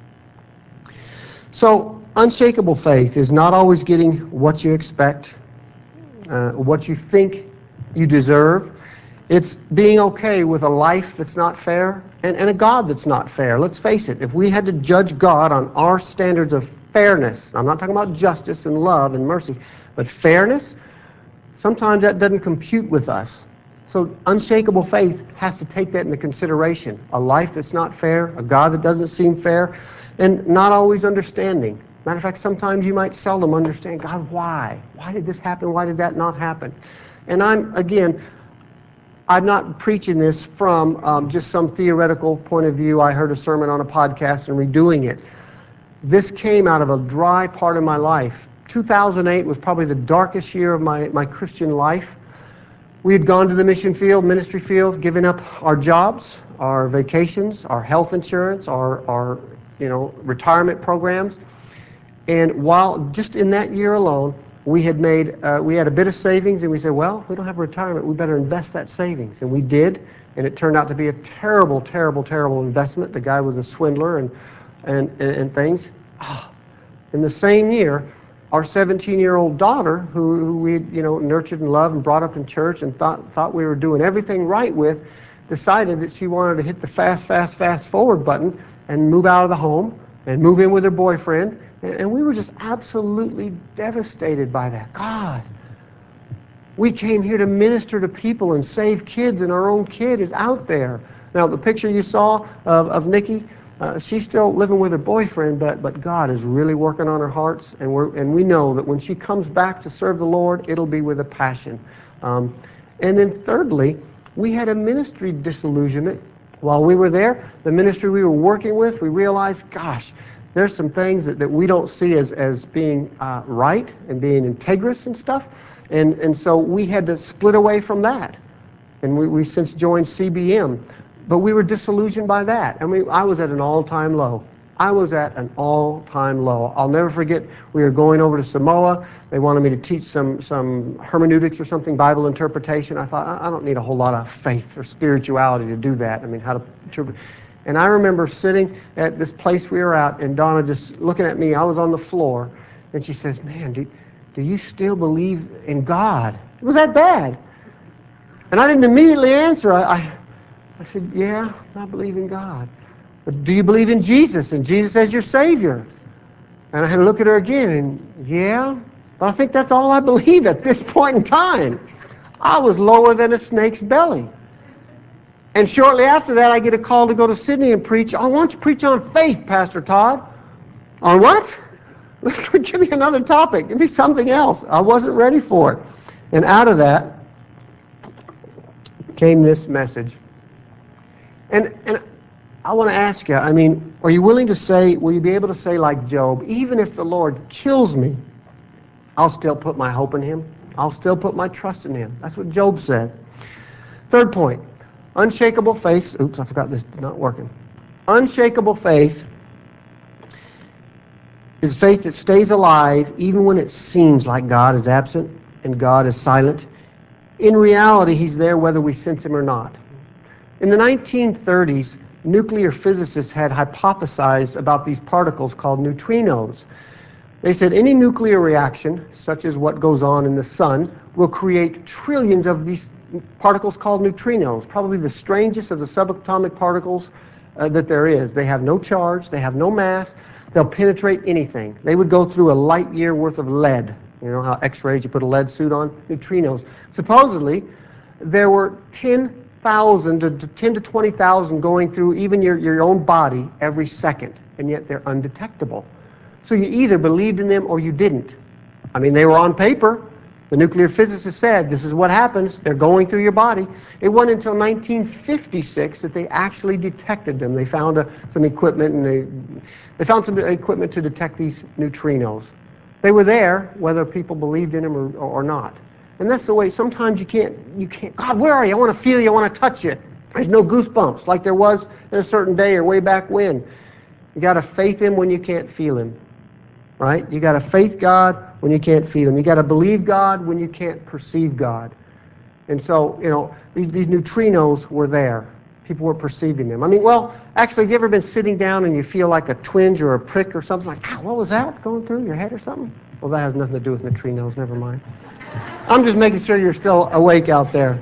So unshakable faith is not always getting what you expect, uh, what you think you deserve. It's being okay with a life that's not fair and, and a God that's not fair. Let's face it, if we had to judge God on our standards of fairness, I'm not talking about justice and love and mercy, but fairness, sometimes that doesn't compute with us. So unshakable faith has to take that into consideration. A life that's not fair, a God that doesn't seem fair, and not always understanding. Matter of fact, sometimes you might seldom understand, God, why? Why did this happen? Why did that not happen? And I'm, again, I'm not preaching this from um, just some theoretical point of view. I heard a sermon on a podcast and redoing it. This came out of a dry part of my life. two thousand eight was probably the darkest year of my, my Christian life. We had gone to the mission field, ministry field, given up our jobs, our vacations, our health insurance, our, our you know, retirement programs. And while just in that year alone, we had made, uh, we had a bit of savings, and we said, well, we don't have retirement, we better invest that savings. And we did, and it turned out to be a terrible, terrible, terrible investment. The guy was a swindler and, and, and, and things. Oh. In the same year, our seventeen-year-old daughter, who, who we you know, nurtured and loved and brought up in church and thought, thought we were doing everything right with, decided that she wanted to hit the fast, fast, fast forward button and move out of the home and move in with her boyfriend. And we were just absolutely devastated by that. God, We came here to minister to people and save kids, and our own kid is out there. Now, the picture you saw of, of Nikki, uh, she's still living with her boyfriend, but, but God is really working on her hearts, and, we're, and we know that when she comes back to serve the Lord, it'll be with a passion. Um, and then thirdly, we had a ministry disillusionment. While we were there, the ministry we were working with, we realized, gosh, there's some things that, that we don't see as, as being uh, right and being integrous and stuff. And, and so we had to split away from that. And we, we since joined C B M. But we were disillusioned by that. I mean, I was at an all-time low. I was at an all-time low. I'll never forget, we were going over to Samoa. They wanted me to teach some, some hermeneutics or something, Bible interpretation. I thought, I, I don't need a whole lot of faith or spirituality to do that. I mean, how to interpret. And I remember sitting at this place we were at, and Donna just looking at me. I was on the floor, and she says, man, do, do you still believe in God? It was that bad. And I didn't immediately answer. I, I, I said, yeah, I believe in God. But do you believe in Jesus and Jesus as your Savior? And I had to look at her again, and yeah, but I think that's all I believe at this point in time. I was lower than a snake's belly. And shortly after that, I get a call to go to Sydney and preach. I want you to preach on faith, Pastor Todd. On what? Give me another topic. Give me something else. I wasn't ready for it. And out of that came this message. And, and I want to ask you, I mean, are you willing to say, will you be able to say like Job, even if the Lord kills me, I'll still put my hope in Him. I'll still put my trust in Him. That's what Job said. Third point, unshakable faith. Oops, I forgot this is not working. Unshakable faith is faith that stays alive even when it seems like God is absent and God is silent. In reality, He's there whether we sense Him or not. In the nineteen thirties, nuclear physicists had hypothesized about these particles called neutrinos. They said any nuclear reaction, such as what goes on in the sun, will create trillions of these particles called neutrinos, probably the strangest of the subatomic particles uh, that there is. They have no charge, they have no mass, they'll penetrate anything. They would go through a light year worth of lead. You know how X-rays, you put a lead suit on? Neutrinos. Supposedly, there were ten thousand to ten to twenty thousand going through even your, your own body every second, and yet they're undetectable. So you either believed in them or you didn't. I mean, they were on paper. The nuclear physicists said, this is what happens. They're going through your body. It wasn't until nineteen fifty-six that they actually detected them. They found a, some equipment, and they, they found some equipment to detect these neutrinos. They were there, whether people believed in them or, or not. And that's the way sometimes you can't, you can't, God, where are you? I want to feel you. I want to touch you. There's no goosebumps like there was in a certain day or way back when. You got to faith Him when you can't feel Him. Right? You got to faith God when you can't feel Him. You got to believe God when you can't perceive God. And so, you know, these, these neutrinos were there. People were perceiving them. I mean, well, actually, have you ever been sitting down and you feel like a twinge or a prick or something like, ah, what was that going through your head or something? Well, that has nothing to do with neutrinos. Never mind. I'm just making sure you're still awake out there.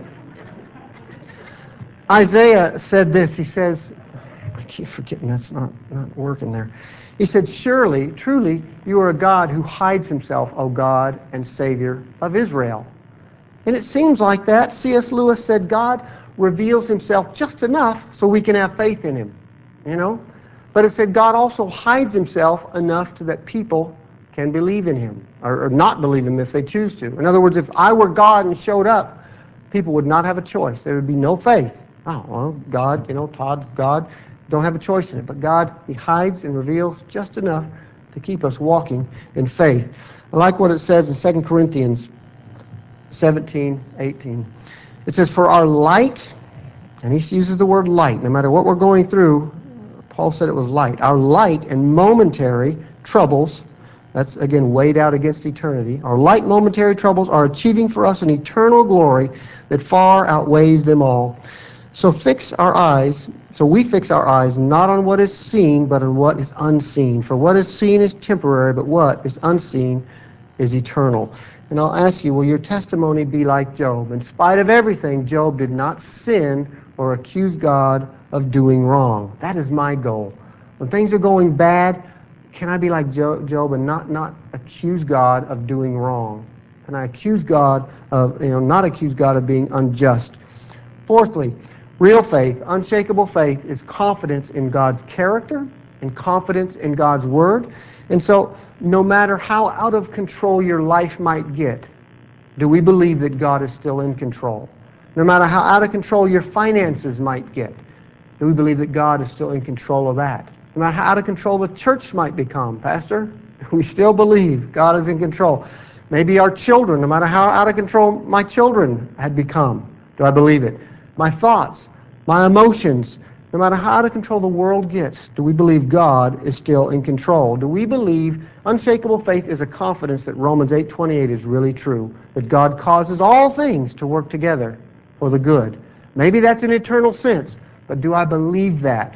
Isaiah said this. He says, I keep forgetting that's not, not working there. He said, surely, truly, you are a God who hides Himself, O God and Savior of Israel. And it seems like that. C S Lewis said God reveals Himself just enough so we can have faith in Him. You know? But it said God also hides Himself enough so that people can believe in Him, or, or not believe in Him if they choose to. In other words, if I were God and showed up, people would not have a choice. There would be no faith. Oh, well, God, you know, Todd, God, don't have a choice in it. But God, He hides and reveals just enough to keep us walking in faith. I like what it says in Second Corinthians seventeen, eighteen. It says, for our light, and he uses the word light, no matter what we're going through, Paul said it was light. Our light and momentary troubles, that's again weighed out against eternity, our light momentary troubles are achieving for us an eternal glory that far outweighs them all. So fix our eyes, so we fix our eyes not on what is seen, but on what is unseen. For what is seen is temporary, but what is unseen is eternal. And I'll ask you, will your testimony be like Job? In spite of everything, Job did not sin or accuse God of doing wrong. That is my goal. When things are going bad, can I be like Job and not, not accuse God of doing wrong? Can I accuse God of, you know, not accuse God of being unjust? Fourthly, real faith, unshakable faith, is confidence in God's character and confidence in God's word. And so, no matter how out of control your life might get, do we believe that God is still in control? No matter how out of control your finances might get, do we believe that God is still in control of that? No matter how out of control the church might become, Pastor, we still believe God is in control. Maybe our children, no matter how out of control my children had become, do I believe it? My thoughts, my emotions, no matter how out of control the world gets, do we believe God is still in control? Do we believe unshakable faith is a confidence that Romans eight twenty-eight is really true, that God causes all things to work together for the good? Maybe that's an eternal sense, but do I believe that?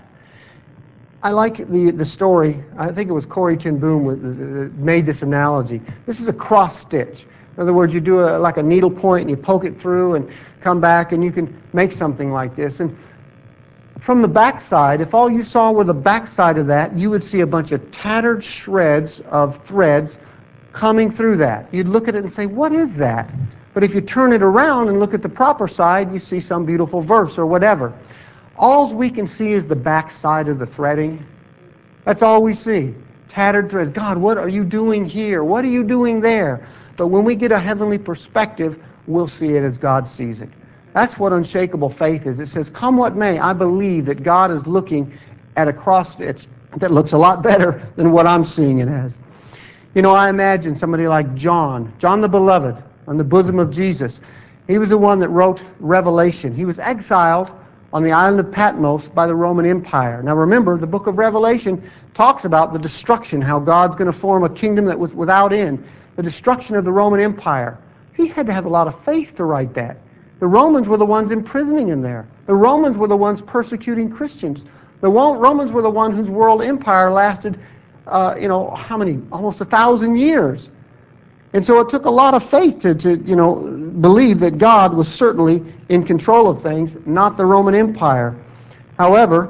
I like the, the story, I think it was Corrie ten Boom that made this analogy. This is a cross stitch. In other words, you do a, like a needle point and you poke it through and come back and you can make something like this. And from the backside, if all you saw were the backside of that, you would see a bunch of tattered shreds of threads coming through that. You'd look at it and say, what is that? But if you turn it around and look at the proper side, you see some beautiful verse or whatever. All we can see is the backside of the threading. That's all we see. Tattered thread. God, what are you doing here? What are you doing there? But when we get a heavenly perspective, we'll see it as God sees it. That's what unshakable faith is. It says, come what may, I believe that God is looking at a cross stitch that looks a lot better than what I'm seeing it as. You know, I imagine somebody like John, John the Beloved, on the bosom of Jesus. He was the one that wrote Revelation. He was exiled on the island of Patmos by the Roman Empire. Now remember, the book of Revelation talks about the destruction, how God's going to form a kingdom that was without end, the destruction of the Roman Empire. He had to have a lot of faith to write that. The Romans were the ones imprisoning him there. The Romans were the ones persecuting Christians. The Romans were the one whose world empire lasted, uh, you know, how many? Almost a thousand years. And so it took a lot of faith to, to, you know, believe that God was certainly in control of things, not the Roman Empire. However,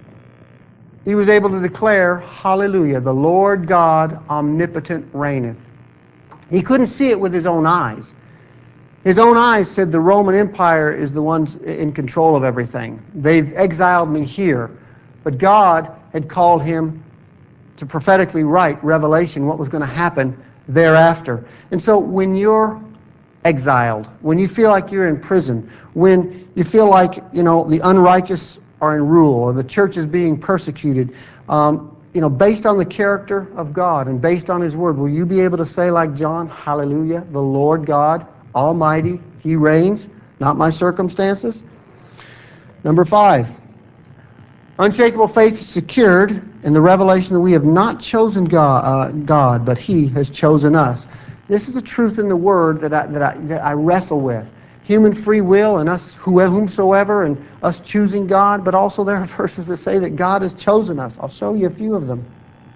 he was able to declare, hallelujah, the Lord God omnipotent reigneth. He couldn't see it with his own eyes. His own eyes said the Roman Empire is the ones in control of everything. They've exiled me here. But God had called him to prophetically write Revelation, what was going to happen thereafter. And so when you're exiled, when you feel like you're in prison, when you feel like, you know, the unrighteous are in rule or the church is being persecuted, um, you know, based on the character of God and based on his word, will you be able to say like John, hallelujah, the Lord God Almighty, he reigns, not my circumstances? Number five, unshakable faith is secured in the revelation that we have not chosen God, uh, God, but he has chosen us. This is a truth in the Word that I, that I, that I wrestle with. Human free will and us, whomsoever, and us choosing God, but also there are verses that say that God has chosen us. I'll show you a few of them.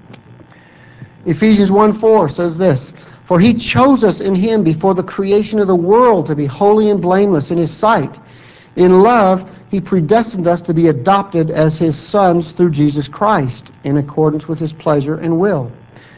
Ephesians one four says this, for he chose us in him before the creation of the world to be holy and blameless in his sight. In love, he predestined us to be adopted as his sons through Jesus Christ, in accordance with his pleasure and will.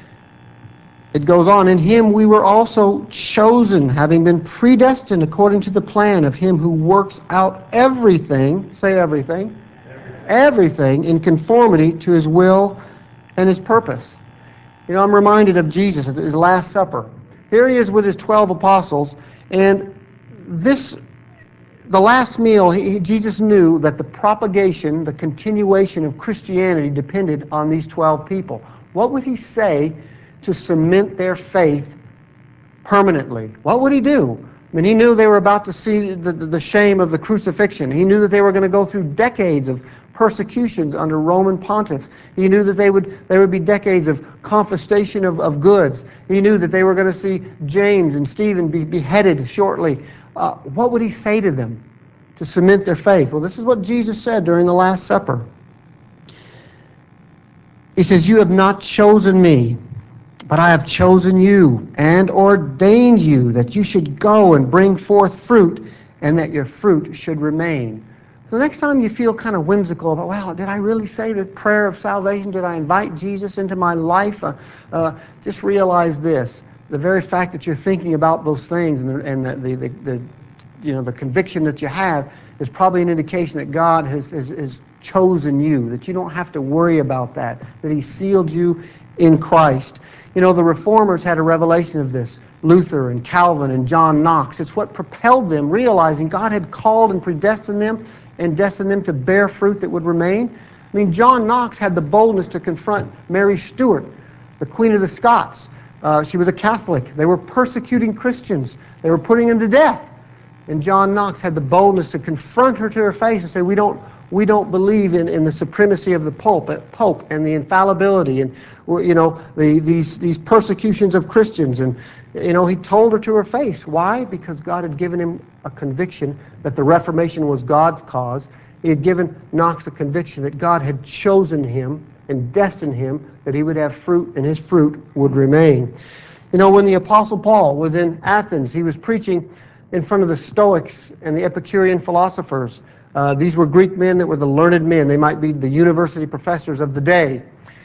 It goes on, in him we were also chosen, having been predestined according to the plan of him who works out everything, say everything, everything in conformity to his will and his purpose. You know, I'm reminded of Jesus at his Last Supper. Here he is with his twelve apostles, and this The last meal, he, Jesus knew that the propagation, the continuation of Christianity depended on these twelve people. What would he say to cement their faith permanently? What would he do? I mean, he knew they were about to see the, the, the shame of the crucifixion. He knew that they were going to go through decades of persecutions under Roman pontiffs. He knew that they would there would be decades of confiscation of, of goods. He knew that they were going to see James and Stephen be beheaded shortly. Uh, what would he say to them to cement their faith? Well, this is what Jesus said during the Last Supper. He says, you have not chosen me, but I have chosen you and ordained you that you should go and bring forth fruit and that your fruit should remain. So next time you feel kind of whimsical about, well, did I really say the prayer of salvation? Did I invite Jesus into my life? Uh, uh, just realize this. the very fact that you're thinking about those things and the, and the, the, the, the you know, the conviction that you have is probably an indication that God has, has, has chosen you, that you don't have to worry about that, that He sealed you in Christ. You know, the Reformers had a revelation of this. Luther and Calvin and John Knox. It's what propelled them, realizing God had called and predestined them and destined them to bear fruit that would remain. I mean, John Knox had the boldness to confront Mary Stuart, the Queen of the Scots. Uh, she was a Catholic. They were persecuting Christians. They were putting them to death. And John Knox had the boldness to confront her to her face and say, we don't, we don't believe in, in the supremacy of the Pope, Pope and the infallibility and, you know, the, these, these persecutions of Christians. And, you know, he told her to her face. Why? Because God had given him a conviction that the Reformation was God's cause. He had given Knox a conviction that God had chosen him and destined him, that he would have fruit and his fruit would remain. You know, when the Apostle Paul was in Athens, he was preaching in front of the Stoics and the Epicurean philosophers. Uh, these were Greek men that were the learned men. They might be the university professors of the day.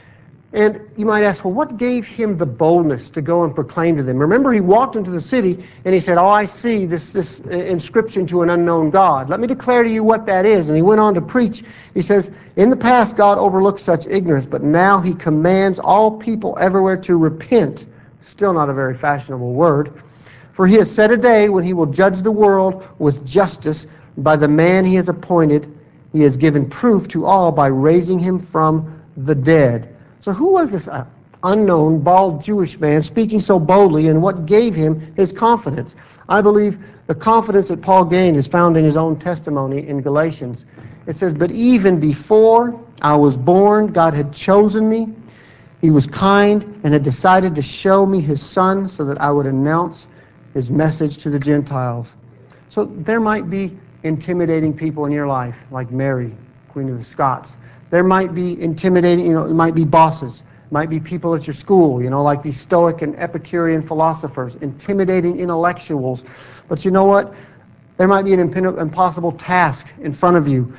And you might ask, well, what gave him the boldness to go and proclaim to them? Remember, he walked into the city and he said, oh, I see this, this inscription to an unknown God. Let me declare to you what that is. And he went on to preach. He says, in the past, God overlooked such ignorance, but now He commands all people everywhere to repent. Still not a very fashionable word. For He has set a day when He will judge the world with justice by the man He has appointed. He has given proof to all by raising Him from the dead. So who was this uh, unknown, bald Jewish man speaking so boldly, and what gave him his confidence? I believe the confidence that Paul gained is found in his own testimony in Galatians. It says, but even before I was born, God had chosen me. He was kind and had decided to show me His Son so that I would announce His message to the Gentiles. So there might be intimidating people in your life, like Mary, Queen of the Scots. There might be intimidating, you know, it might be bosses, it might be people at your school, you know, like these Stoic and Epicurean philosophers, intimidating intellectuals. But you know what? There might be an impossible task in front of you.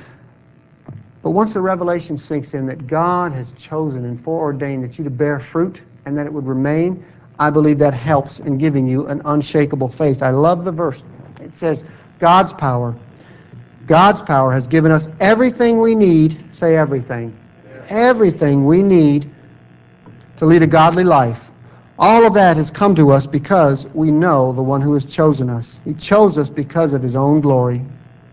But once the revelation sinks in that God has chosen and foreordained that you to bear fruit and that it would remain, I believe that helps in giving you an unshakable faith. I love the verse. It says, God's power, God's power has given us everything we need, say everything, everything we need to lead a godly life. All of that has come to us because we know the one who has chosen us. He chose us because of His own glory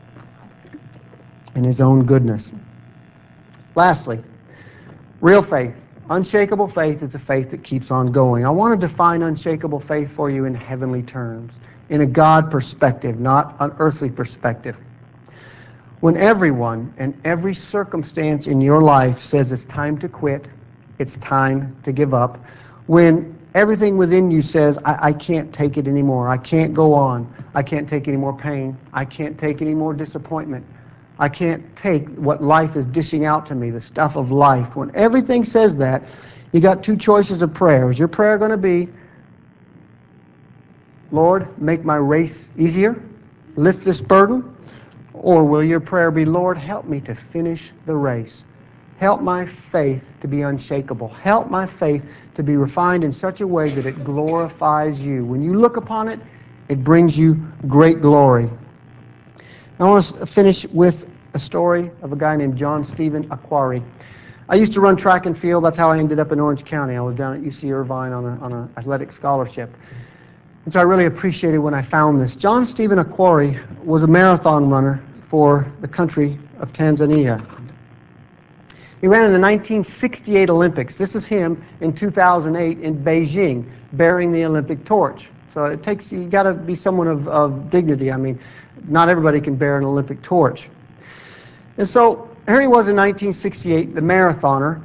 and His own goodness. Lastly, real faith. Unshakable faith is a faith that keeps on going. I want to define unshakable faith for you in heavenly terms, in a God perspective, not an earthly perspective. When everyone and every circumstance in your life says it's time to quit, it's time to give up, when everything within you says, I, I can't take it anymore, I can't go on, I can't take any more pain, I can't take any more disappointment, I can't take what life is dishing out to me, the stuff of life. When everything says that, you got two choices of prayer. Is your prayer going to be, Lord, make my race easier, lift this burden? Or will your prayer be, Lord, help me to finish the race. Help my faith to be unshakable. Help my faith to be refined in such a way that it glorifies you. When you look upon it, it brings you great glory. I want to finish with a story of a guy named John Stephen Aquari. I used to run track and field. That's how I ended up in Orange County. I was down at U C Irvine on a, on an athletic scholarship. And so I really appreciated when I found this. John Stephen Aquari was a marathon runner for the country of Tanzania. He ran in the nineteen sixty-eight Olympics. This is him in two thousand eight in Beijing, bearing the Olympic torch. So it takes, you got to be someone of, of dignity. I mean, not everybody can bear an Olympic torch. And so here he was in nineteen sixty-eight, the marathoner.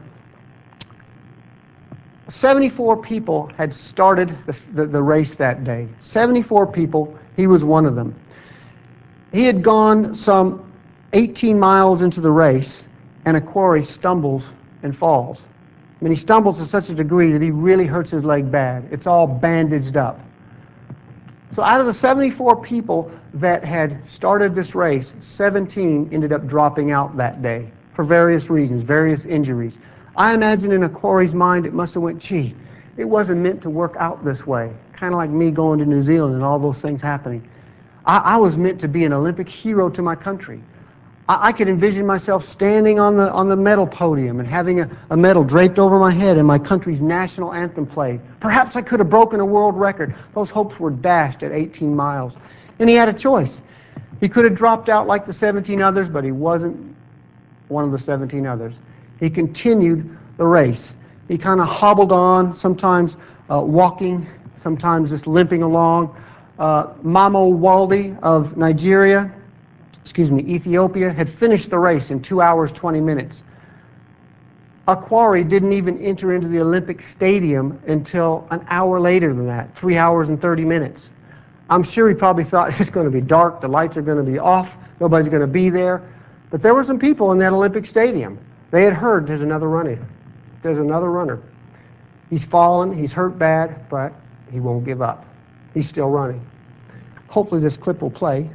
seventy-four people had started the, the, the race that day. seventy-four people, he was one of them. He had gone some eighteen miles into the race, and Aquari stumbles and falls. I mean, he stumbles to such a degree that he really hurts his leg bad. It's all bandaged up. So out of the seventy-four people that had started this race, seventeen ended up dropping out that day for various reasons, various injuries. I imagine in Aquari's mind it must have went, gee, it wasn't meant to work out this way. kind of like me going to New Zealand and all those things happening. I, I was meant to be an Olympic hero to my country. I, I could envision myself standing on the, on the medal podium and having a, a medal draped over my head and my country's national anthem played. Perhaps I could have broken a world record. Those hopes were dashed at eighteen miles. And he had a choice. He could have dropped out like the seventeen others, but he wasn't one of the seventeen others. He continued the race. He kind of hobbled on, sometimes uh, walking, sometimes just limping along. Uh, Mamo Walde of Nigeria, excuse me, Ethiopia, had finished the race in two hours, twenty minutes. Akwari didn't even enter into the Olympic Stadium until an hour later than that, three hours and thirty minutes. I'm sure he probably thought it's going to be dark, the lights are going to be off, nobody's going to be there. But there were some people in that Olympic Stadium. They had heard there's another runner. There's another runner. He's fallen, he's hurt bad, but he won't give up. He's still running. Hopefully this clip will play.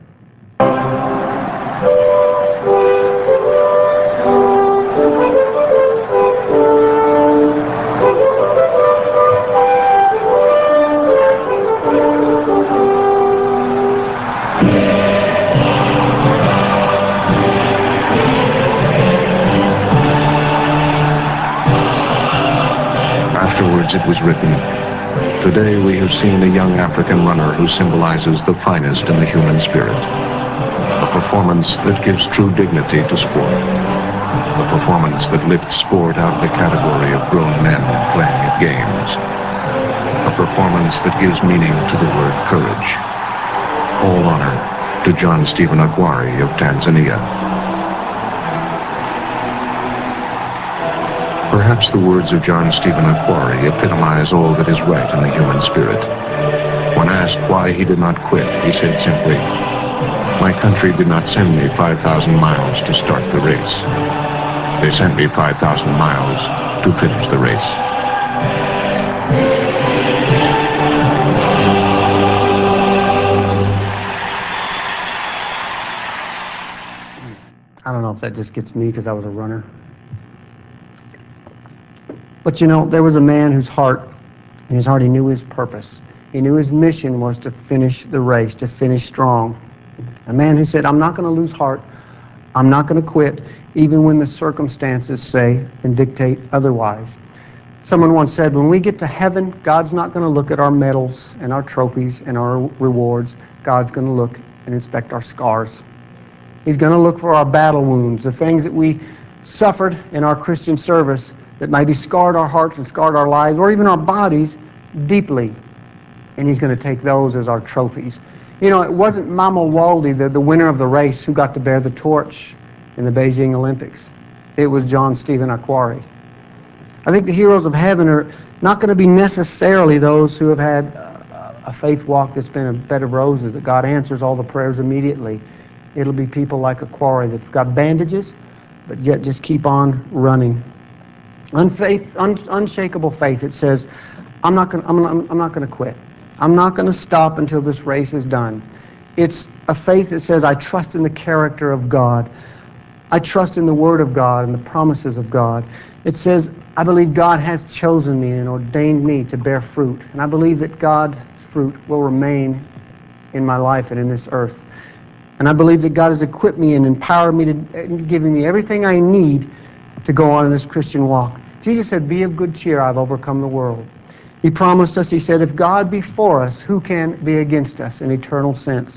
Afterwards it was written, "Today we have seen a young African runner who symbolizes the finest in the human spirit. A performance that gives true dignity to sport. A performance that lifts sport out of the category of grown men playing at games. A performance that gives meaning to the word courage. All honor to John Stephen Akwari of Tanzania." Perhaps the words of John Stephen Akwari epitomize all that is right in the human spirit. When asked why he did not quit, he said simply, "My country did not send me five thousand miles to start the race. They sent me five thousand miles to finish the race." I don't know if that just gets me because I was a runner. But you know, there was a man whose heart, in his heart he knew his purpose. He knew his mission was to finish the race, to finish strong. A man who said, "I'm not going to lose heart. I'm not going to quit, even when the circumstances say and dictate otherwise." Someone once said, when we get to heaven, God's not going to look at our medals and our trophies and our rewards. God's going to look and inspect our scars. He's going to look for our battle wounds, the things that we suffered in our Christian service that maybe scarred our hearts and scarred our lives, or even our bodies deeply. And he's going to take those as our trophies. You know, it wasn't Mamo Walde, the, the winner of the race, who got to bear the torch in the Beijing Olympics. It was John Stephen Akwari. I think the heroes of heaven are not going to be necessarily those who have had a, a faith walk that's been a bed of roses, that God answers all the prayers immediately. It'll be people like Akwari that've got bandages, but yet just keep on running. Unfaith, un, unshakable faith. It says, I'm not going. I'm, I'm, I'm not going to quit. I'm not going to stop until this race is done. It's a faith that says, I trust in the character of God. I trust in the Word of God and the promises of God. It says, I believe God has chosen me and ordained me to bear fruit, and I believe that God's fruit will remain in my life and in this earth. And I believe that God has equipped me and empowered me, to giving me everything I need to go on in this Christian walk. Jesus said, be of good cheer, I've overcome the world. He promised us, he said, if God be for us, who can be against us in eternal sense?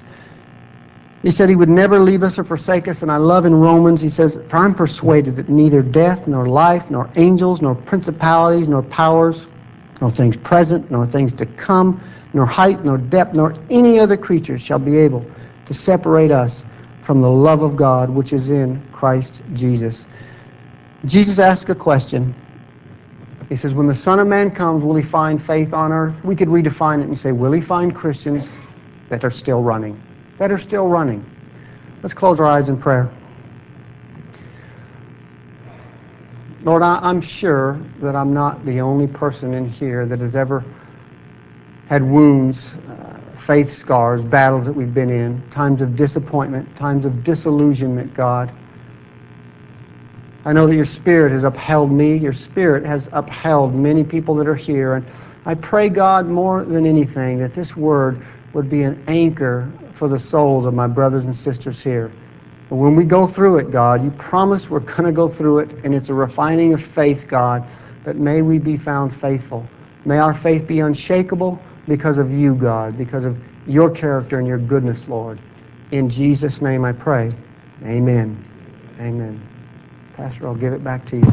He said he would never leave us or forsake us, and I love in Romans, he says, for I'm persuaded that neither death, nor life, nor angels, nor principalities, nor powers, nor things present, nor things to come, nor height, nor depth, nor any other creature shall be able to separate us from the love of God which is in Christ Jesus. Jesus asked a question. He says, when the Son of Man comes, will he find faith on earth? We could redefine it and say, will he find Christians that are still running? That are still running. Let's close our eyes in prayer. Lord, I, I'm sure that I'm not the only person in here that has ever had wounds, uh, faith scars, battles that we've been in, times of disappointment, times of disillusionment, God. I know that your Spirit has upheld me. Your Spirit has upheld many people that are here. And I pray, God, more than anything, that this word would be an anchor for the souls of my brothers and sisters here. But when we go through it, God, you promise we're going to go through it, and it's a refining of faith, God. But may we be found faithful. May our faith be unshakable because of you, God, because of your character and your goodness, Lord. In Jesus' name I pray. Amen. Amen. Pastor, I'll give it back to you.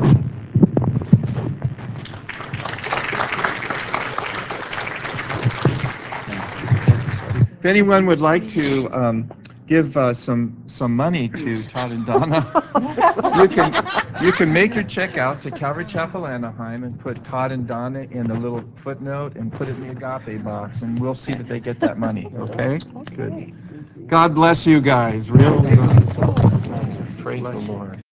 If anyone would like to um, give uh, some some money to Todd and Donna, you can you can make your check out to Calvary Chapel Anaheim and put Todd and Donna in the little footnote and put it in the Agape box, and we'll see that they get that money. Okay? Good. God bless you guys. Real good. Praise the Lord.